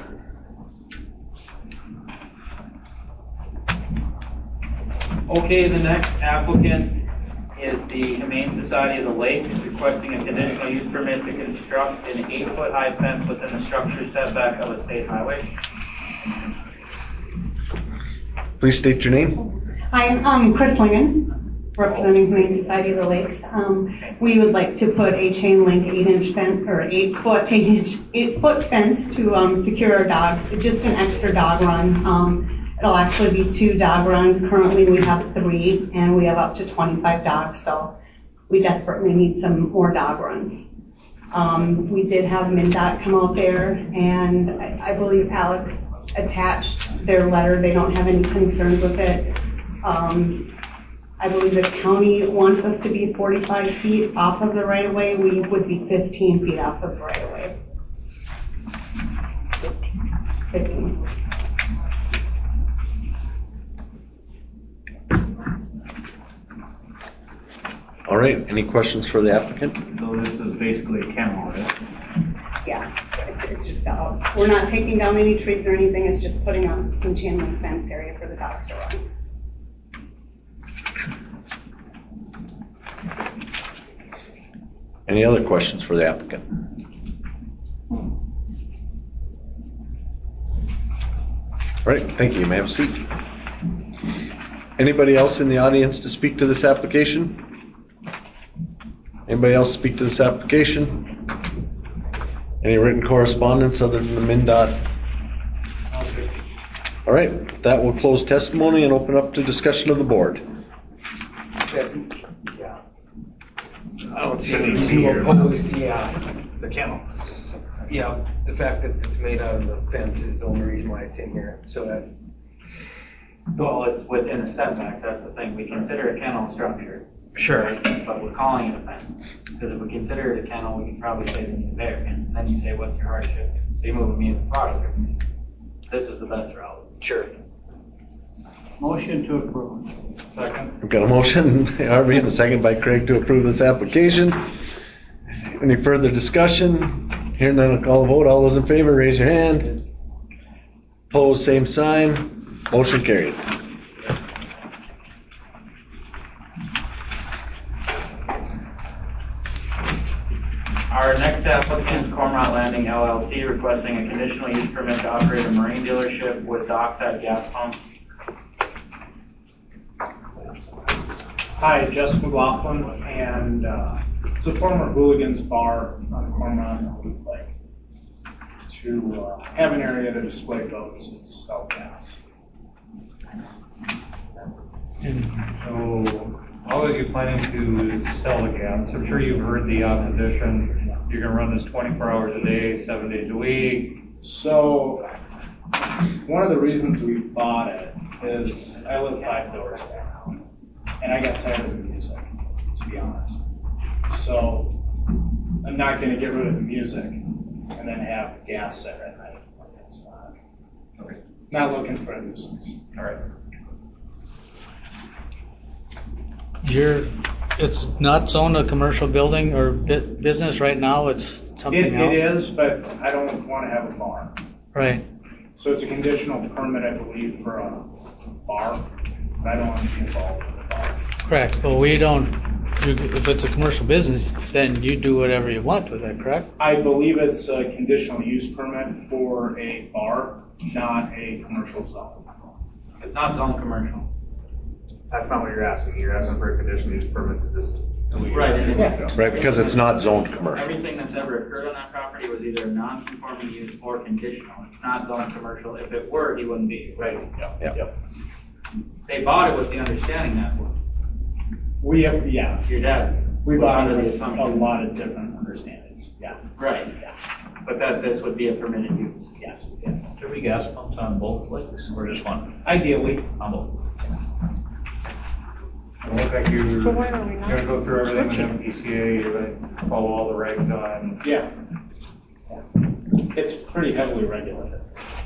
Okay, the next applicant is the Humane Society of the Lakes requesting a conditional use permit to construct an eight-foot high fence within the structure setback of a state highway. Please state your name. Hi, I'm Chris Lingen, representing Humane Society of the Lakes. Um, we would like to put a chain link eight inch fence, or eight foot, eight inch, eight foot fence to, um, secure our dogs. It's just an extra dog run. Um, it'll actually be two dog runs. Currently we have three and we have up to twenty-five dogs, so we desperately need some more dog runs. Um, we did have MnDOT come out there, and I, I believe Alex attached their letter. They don't have any concerns with it. Um, I believe the county wants us to be forty-five feet off of the right of way. We would be fifteen feet off of the right of way. fifteen. All right, any questions for the applicant? So this is basically a kennel, right? Yeah, it's, it's just, uh, we're not taking down any trees or anything. It's just putting on some chain link fence area for the dogs to run. Any other questions for the applicant? All right, thank you. You may have a seat. Anybody else in the audience to speak to this application? Anybody else speak to this application? Any written correspondence other than the MnDOT? All right, that will close testimony and open up to discussion of the board. Okay. Yeah. I don't see Shouldn't any even reason be to here. oppose, yeah. It's a kennel. Yeah, the fact that it's made out of the fence is the only reason why it's in here, so that. Well, it's within a setback, that's the thing. We consider a kennel structure. Sure. Right? But we're calling it a fence. Because if we consider it a kennel, we can probably say they need a variance. And then you say, what's your hardship? So you move me in the product. This is the best route. Sure. Motion to approve. Second. We've got a motion, Harvey, and a second by Craig to approve this application. Any further discussion? Hearing none, I'll call the vote. All those in favor, raise your hand. Opposed, same sign. Motion carried. Our next applicant, Cormorant Landing L L C, requesting a conditional use permit to operate a marine dealership with dockside gas pumps. Hi, Jess McLaughlin, and uh, it's a former Hooligans bar on Cormorant. We'd like to uh, have an area to display boats and sell gas. So, how are you planning to sell the gas? I'm sure you've heard the opposition. You're gonna run this twenty-four hours a day, seven days a week. So, one of the reasons we bought it is I live five doors down, and I got tired of the music, to be honest. So, I'm not going to get rid of the music and then have gas there at night. It's not. Okay. Not looking for a nuisance. All right. You're, it's not zoned a commercial building or bu- business right now, it's something It, else? it is, but I don't want to have a bar. Right. So it's a conditional permit, I believe, for a bar, but I don't want to be involved with a bar. Correct, but we don't, you- if it's a commercial business, then you do whatever you want with it, correct? I believe it's a conditional use permit for a bar, not a commercial zone. It's not zone commercial. That's not what you're asking. You're asking for a conditional use permit to this. Right. and it's- Right, because it's not zoned commercial. Everything that's ever occurred on that property was either non-conforming use or conditional. It's not zone commercial. If it were, he wouldn't be. Right. Yeah. Yep. They bought it with the understanding that We have, yeah. your dad We was bought under it the with a assumption. lot of different understandings. Yeah. Right. But that this would be a permitted use. Yes. Yes. Should we gas pumps on both lakes or just one? Ideally. On both. It looks like you're So why are we not gonna go through everything with switching? M P C A, you're gonna follow all the regs on. Yeah. It's pretty heavily regulated.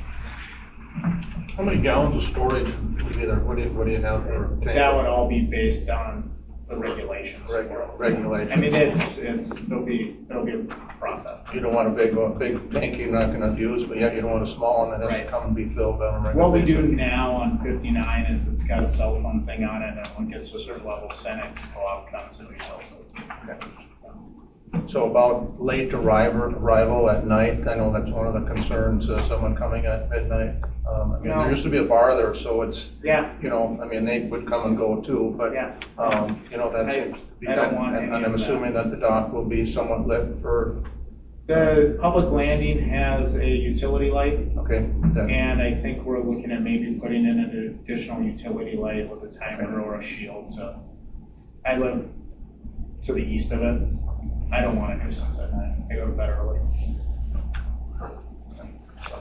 How many gallons of storage would be there? What do you, what do you have for tank? That would all be based on the regulations. Reg- regulations. I mean, it's, it's, it'll be, it'll be processed. You don't want a big, a big tank you're not gonna use, but yet you don't want a small one that has Right. to come and be filled on a regular What we do basis. now on fifty-nine is it's got a cell phone thing on it, and when it gets to a certain level, Cenex go out, comes and refills it. So about late arrival, arrival at night, I know that's one of the concerns, uh, someone coming at midnight. Um, I mean, No. there used to be a bar there, so it's, Yeah. you know, I mean, they would come and go too, but, Yeah. um, you know, that I- seems to be I don't kind of, want and any and I'm of that. assuming that the dock will be somewhat lit for, The public landing has a utility light, okay, that- and I think we're looking at maybe putting in an additional utility light with a timer or a shield to, I live to the east of it. I don't want a nuisance at night. I go to bed early. So,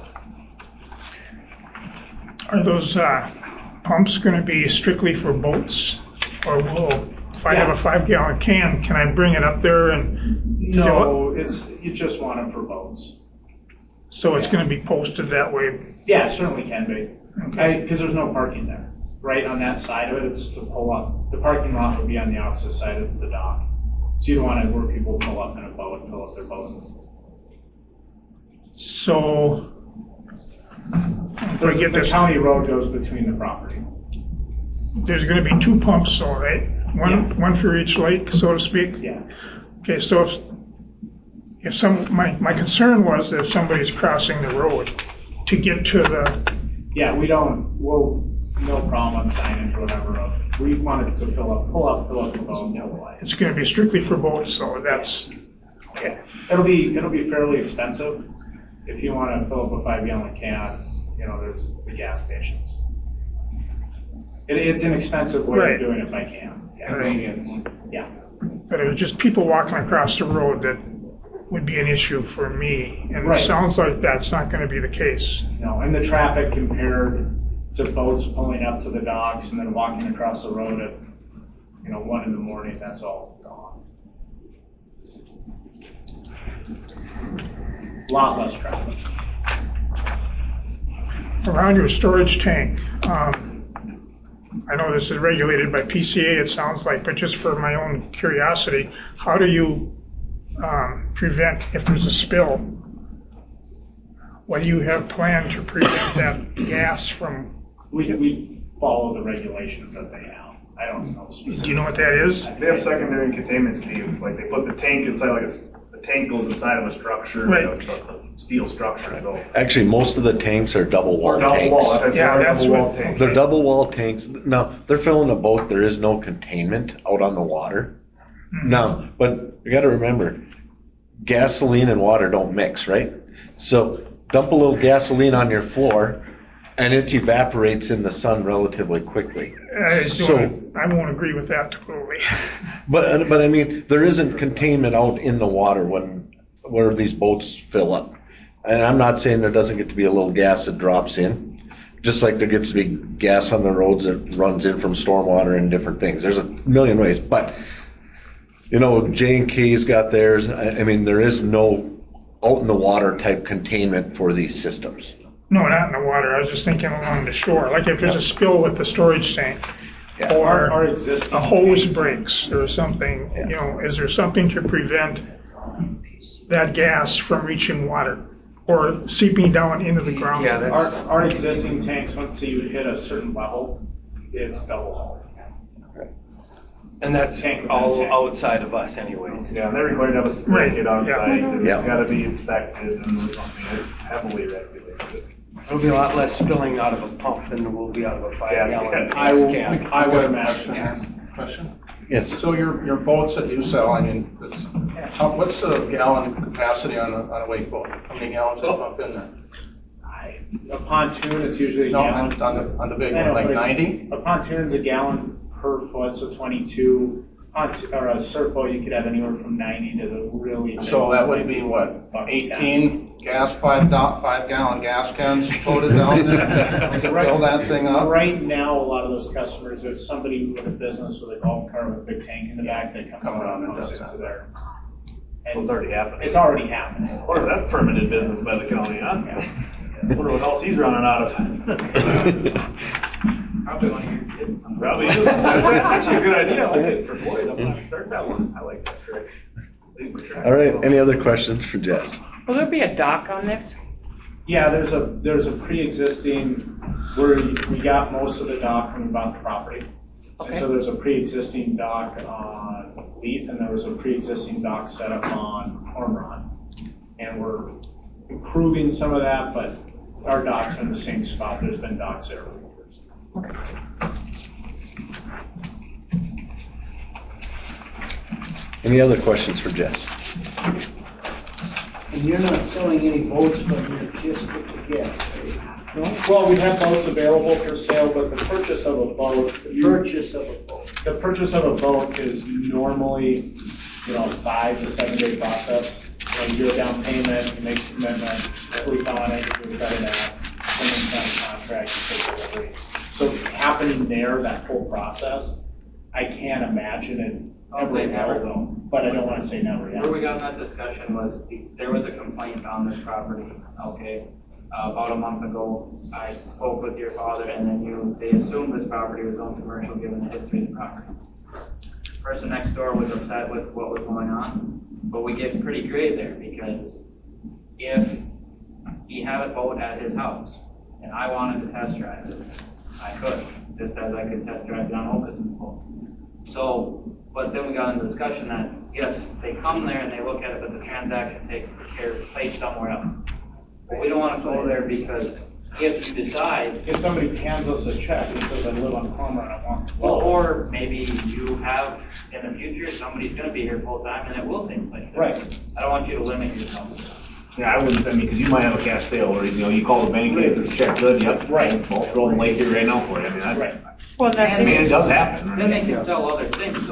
Are those uh, pumps going to be strictly for boats? Or will, if I have Yeah. a five gallon can, can I bring it up there and fill it? No, it's, you just want them for boats. So it's Yeah. going to be posted that way? Yeah, it certainly can be. Okay. Because there's no parking there. Right on that side of it, it's to pull up. The parking lot would be on the opposite side of the dock. So you don't want to where people pull up in a boat and fill up their boat. So, if I get The this, county road goes between the property. there's going to be two pumps, all right? One, Yeah. one for each lake, so to speak? Yeah. Okay, so if, if some, my, my concern was that if somebody's crossing the road to get to the, Yeah, we don't, we'll, no problem on signage or whatever. of- We want it to fill up, pull up, fill up the boat, no light. it's going to be strictly for boats, so that's, Yeah. It'll be, it'll be fairly expensive. If you want to fill up a five gallon can, you know, there's the gas stations. It, it's an expensive way Right. of doing it by can. Yeah. Right. Convenience. Yeah. But it was just people walking across the road that would be an issue for me. And Right. it sounds like that's not going to be the case. You know, and the traffic compared to boats pulling up to the docks and then walking across the road at, you know, one in the morning, that's all gone. A lot less traffic. Around your storage tank, um, I know this is regulated by P C A, it sounds like, but just for my own curiosity, how do you um, prevent, if there's a spill, what do you have planned to prevent that gas from? We, we follow the regulations that they have. I don't know specifically. Do you know what that is? They have secondary containment, Steve. Like they put the tank inside, like a, s- the tank goes inside of a structure, Right. you know, a, a steel structure. So Actually, most of the tanks are double wall Or double tanks. wall, that's Yeah, why that's double wall what- tank. They're double wall tanks. Now, they're filling a boat. There is no containment out on the water. Hmm. Now, but you got to remember, gasoline and water don't mix, right? So dump a little gasoline on your floor, and it evaporates in the sun relatively quickly. I So, don't, I won't agree with that totally. but but I mean, there isn't containment out in the water when where these boats fill up. And I'm not saying there doesn't get to be a little gas that drops in, just like there gets to be gas on the roads that runs in from stormwater and different things. There's a million ways, but you know, J and K's got theirs. I, I mean, there is no out in the water type containment for these systems. No, not in the water. I was just thinking along the shore. Like if there's a spill with the storage tank, Yeah. or Our, our existing. a hose tanks- breaks or something, you know, is there something to prevent that gas from reaching water or seeping down into the ground? Yeah, our, our existing tanks, once you hit a certain level, it's double hull. And that's Tank all within tank. outside of us anyways. yeah, they're required to have a Right. certificate on Yeah. site. and Yeah. It's got to be inspected and something heavily regulated. There'll be a lot less spilling out of a pump than there will be out of a five Yeah, gallon I will, can. I would imagine. Question? Yes. So your, your boats that you sell, I mean, it's, how, what's the gallon capacity on a, on a wake boat? How many gallons they pump in there? A pontoon, it's usually a No, gallon. on the, on the big I know, one, like but ninety? A pontoon's a gallon per foot, so twenty-two. Pont- or a surf boat, you could have anywhere from ninety to the really big. So that ones, would be what, about eighteen gas, five do- five gallon gas cans loaded down there to to fill that thing up? Right now, a lot of those customers, there's somebody with a business with a golf cart with a big tank in the back that comes Come around around and and pumps does into that. there. So it's already happening. It's already happening. Or that's permanent business by the county, huh? Wonder what else he's running out of. Probably one of your kids. somewhere. Probably is. That's actually a good idea. I like it for Floyd. I'm gonna start that one. I like that trick. Lead for track. All right. Any other questions for Jess? Will there be a dock on this? Yeah, there's a, there's a pre-existing, where we got most of the dock when we bought the property. And so Okay. there's a pre-existing dock on Leaf, and there was a pre-existing dock set up on Ormeron. And we're improving some of that, but our docks are in the same spot. There's been docks there for years. Any other questions for Jess? And you're not selling any boats, but you're just with the gas, right? Well, we have boats available for sale, but the purchase of a boat, The purchase of a boat. the purchase of a boat is normally, you know, a five to seven day process. So you do a down payment, you make a commitment, sleep on it, you do a credit app, and then sign a contract, you take delivery. So happening there, that whole process, I can't imagine it I'll say ever never. will, but I don't want to say never yet. Where we got in that discussion was, there was a complaint on this property, okay? Uh, About a month ago, I spoke with your father, and then you, they assumed this property was going commercial given the history of the property. Person next door was upset with what was going on, but we get pretty gray there, because if he had a boat at his house, and I wanted to test drive it, I could, just as I could test drive John Okerson's boat. So, but then we got into discussion that, yes, they come there and they look at it, but the transaction takes care, place somewhere else. But we don't want to go there, because if you decide, If somebody hands us a check and says, I live on Palmer and I want to. well, or maybe you have, in the future, somebody's gonna be here full time and it will take place there. Right. I don't want you to limit yourself. Yeah, I wouldn't, I mean, because you might have a cash sale where, you know, you call the bank, is this check good? Yep. Right. Both rolling late here right now for you. I mean, I, Right. Well, I mean, it does happen. Then they can sell other things, though.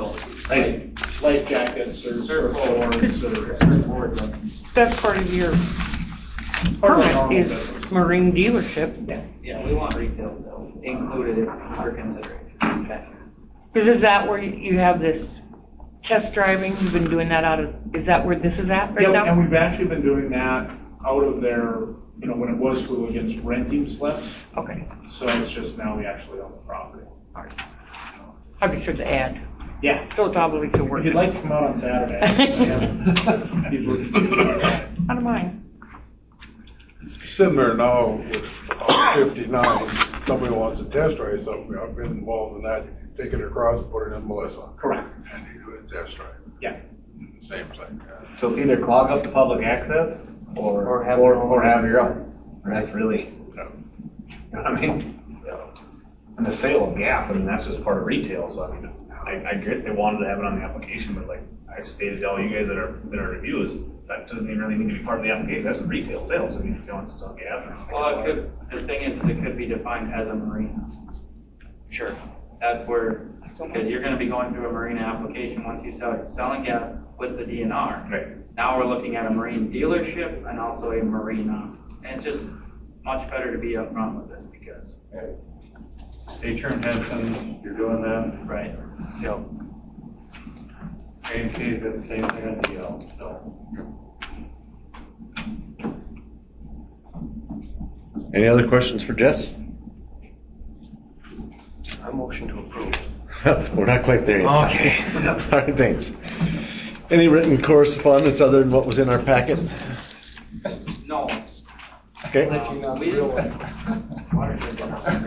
Like life jackets or surfboards or. That's part of your Part of our normal permit business. is marine dealership. Yeah, yeah, we want retail sales included in for consideration. Okay. Because is that where you you have this test driving? You've been doing that out of, is that where this is at right Yep, now? and we've actually been doing that out of their, you know, when it was Hooligan's renting slips. Okay. So it's just now we actually own the property. I'll be sure to add. Yeah. So it's probably to work. If you'd like to come out on Saturday. I'd be looking to do that. I don't mind. Sitting there now with fifty-nine, somebody wants to test drive something, I've been involved in that, you take it across, put it in Melissa. Correct. And you do a test drive. Yeah. Same thing. yeah. So it's either clog up the public access or, Or have or, your own. or have your own. And that's really, Yeah. you know what I mean? And the sale of gas, I mean, that's just part of retail, so I mean, I, I get they wanted to have it on the application, but like I stated to all you guys that are, that are reviewers, that doesn't even really need to be part of the application, that's retail sales, I mean, if you want to sell gas. and- Well, it could, the thing is, is it could be defined as a marina. Sure. That's where, because you're gonna be going through a marina application once you start selling gas with the D N R. Right. Now we're looking at a marine dealership and also a marina. And it's just much better to be upfront with this because. State your intentions, you're doing that. Right. So. A and T did the same thing on D L, so. Any other questions for Jess? I motion to approve. We're not quite there yet. Okay. All right, thanks. Any written correspondence other than what was in our packet? No. Okay. Uh, we didn't. Watershed.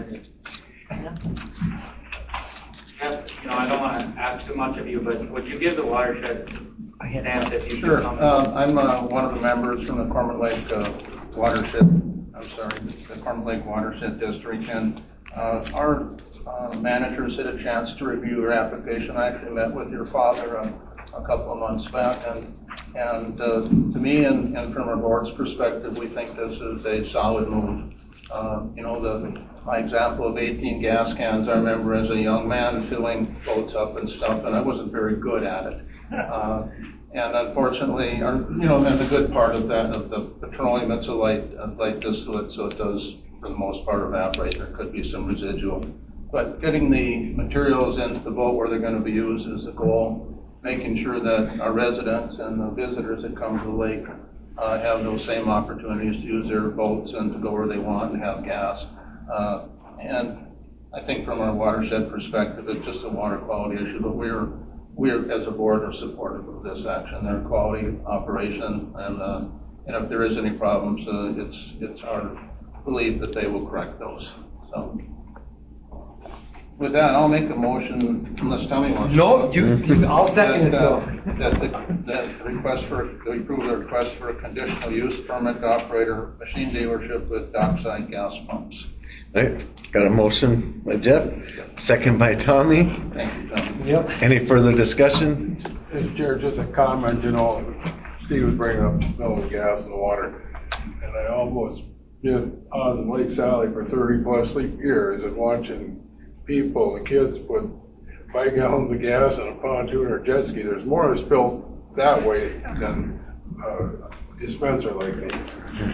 Yep, you know, I don't want to ask too much of you, but would you give the watershed stance if you feel Sure. comfortable? Uh, I'm uh, one of the members from the Cormorant Lake uh, Watershed, I'm sorry, the Cormorant Lake Watershed District, and uh, our uh, managers had a chance to review your application. I actually met with your father a, a couple of months back, and and uh, to me and, and from our board's perspective, we think this is a solid move. Uh, you know, the my example of eighteen gas cans, I remember as a young man filling boats up and stuff, and I wasn't very good at it. Uh, and unfortunately, our, you know, and the good part of that, of the petroleum, it's a light, a light distillate, so it does, for the most part, evaporate. There could be some residual. But getting the materials into the boat where they're going to be used is the goal. Making sure that our residents and the visitors that come to the lake uh, have those same opportunities to use their boats and to go where they want and have gas. Uh, and I think from our watershed perspective, it's just a water quality issue, but we're, we're as a board are supportive of this action. They're a quality operation, and, uh, and if there is any problems, uh, it's, it's our belief that they will correct those. So. With that, I'll make a motion, unless Tommy wants to. No, you, you- I'll second it That, uh, though. That the, that the request for, to approve the request for a conditional use permit to operate a machine dealership with dockside gas pumps. All right, got a motion by Jeff, second by Tommy. Thank you, Tommy. Yep. Any further discussion? Mister Chair, just a comment, you know, Steve was bringing up the smell of gas and water, and I almost been on Lake Sally for thirty plus years and watching people, the kids put five gallons of gas in a pontoon or jet ski. There's more spilled that way than uh, dispenser like these.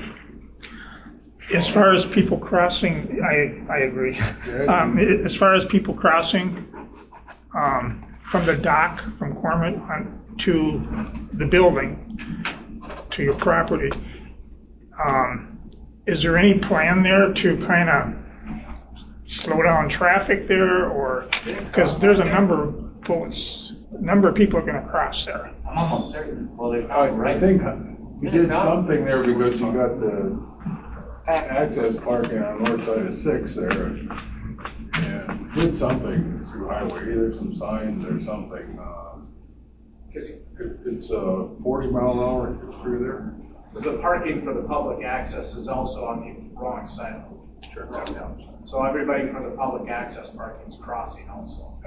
As far as people crossing, I, I agree. Um, it- as far as people crossing, um, from the dock, from Cormorant on to the building, to your property, um, is there any plan there to kind of slow down traffic there, or, because there's a number of boats, a number of people are going to cross there. I'm almost certain, well, they're I, right. I think we did something there because you got the access parking on the north side of six there. And did something through highway, either some signs or something. Uh, it, it's uh, forty mile an hour through there. The parking for the public access is also on the wrong side of the church. So everybody for the public access parking is crossing also.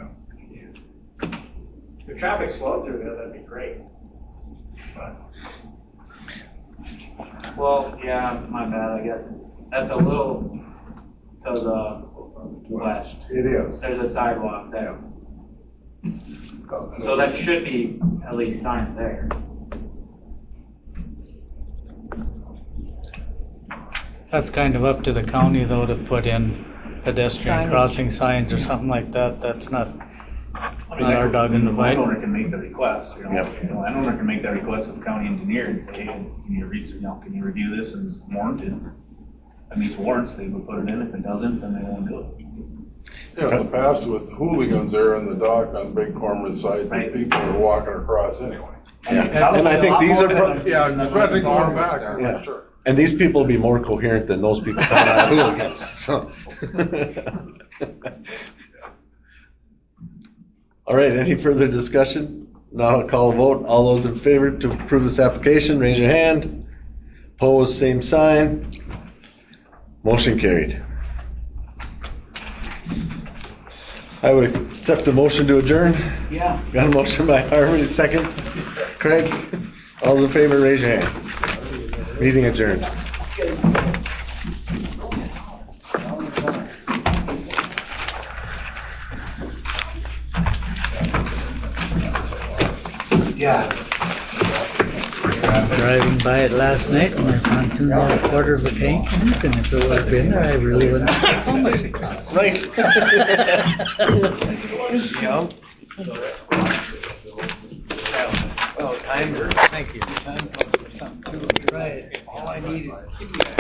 If traffic slowed through there, that'd be great. But Well, yeah, my bad, I guess. That's a little to the west. It is. There's a sidewalk there. So that should be at least signed there. That's kind of up to the county though to put in pedestrian Signage. crossing signs or something like that. That's not, I mean, not our dog in the The fight. landowner can make the request, you know, Yep. the landowner can make that request to the county engineer and say, hey, can you research, you know, can you review this and it's warranted? If it meets warrants, they would put it in, if it doesn't, then they won't do it. Yeah, in the past with the hooligans there in the dock on Big Cormorant side, the people are walking across anyway. Yeah, and I think these are, pro- Yeah, especially going back, there, yeah. sure. And these people will be more coherent than those people coming out of hooligans, so. All right, any further discussion? Now I'll call a vote. All those in favor to approve this application, raise your hand. Opposed, same sign. Motion carried. I would accept the motion to adjourn. Yeah. Got a motion by Harmony, second. Craig, all those in favor, raise your hand. Meeting adjourned. Yeah. Driving by it last night and I pontooned out a quarter of a tank, and if it would have been there, I really wouldn't have how much it cost. Right. Yeah. Well, time, thank you. Time for something too. Right. All I need is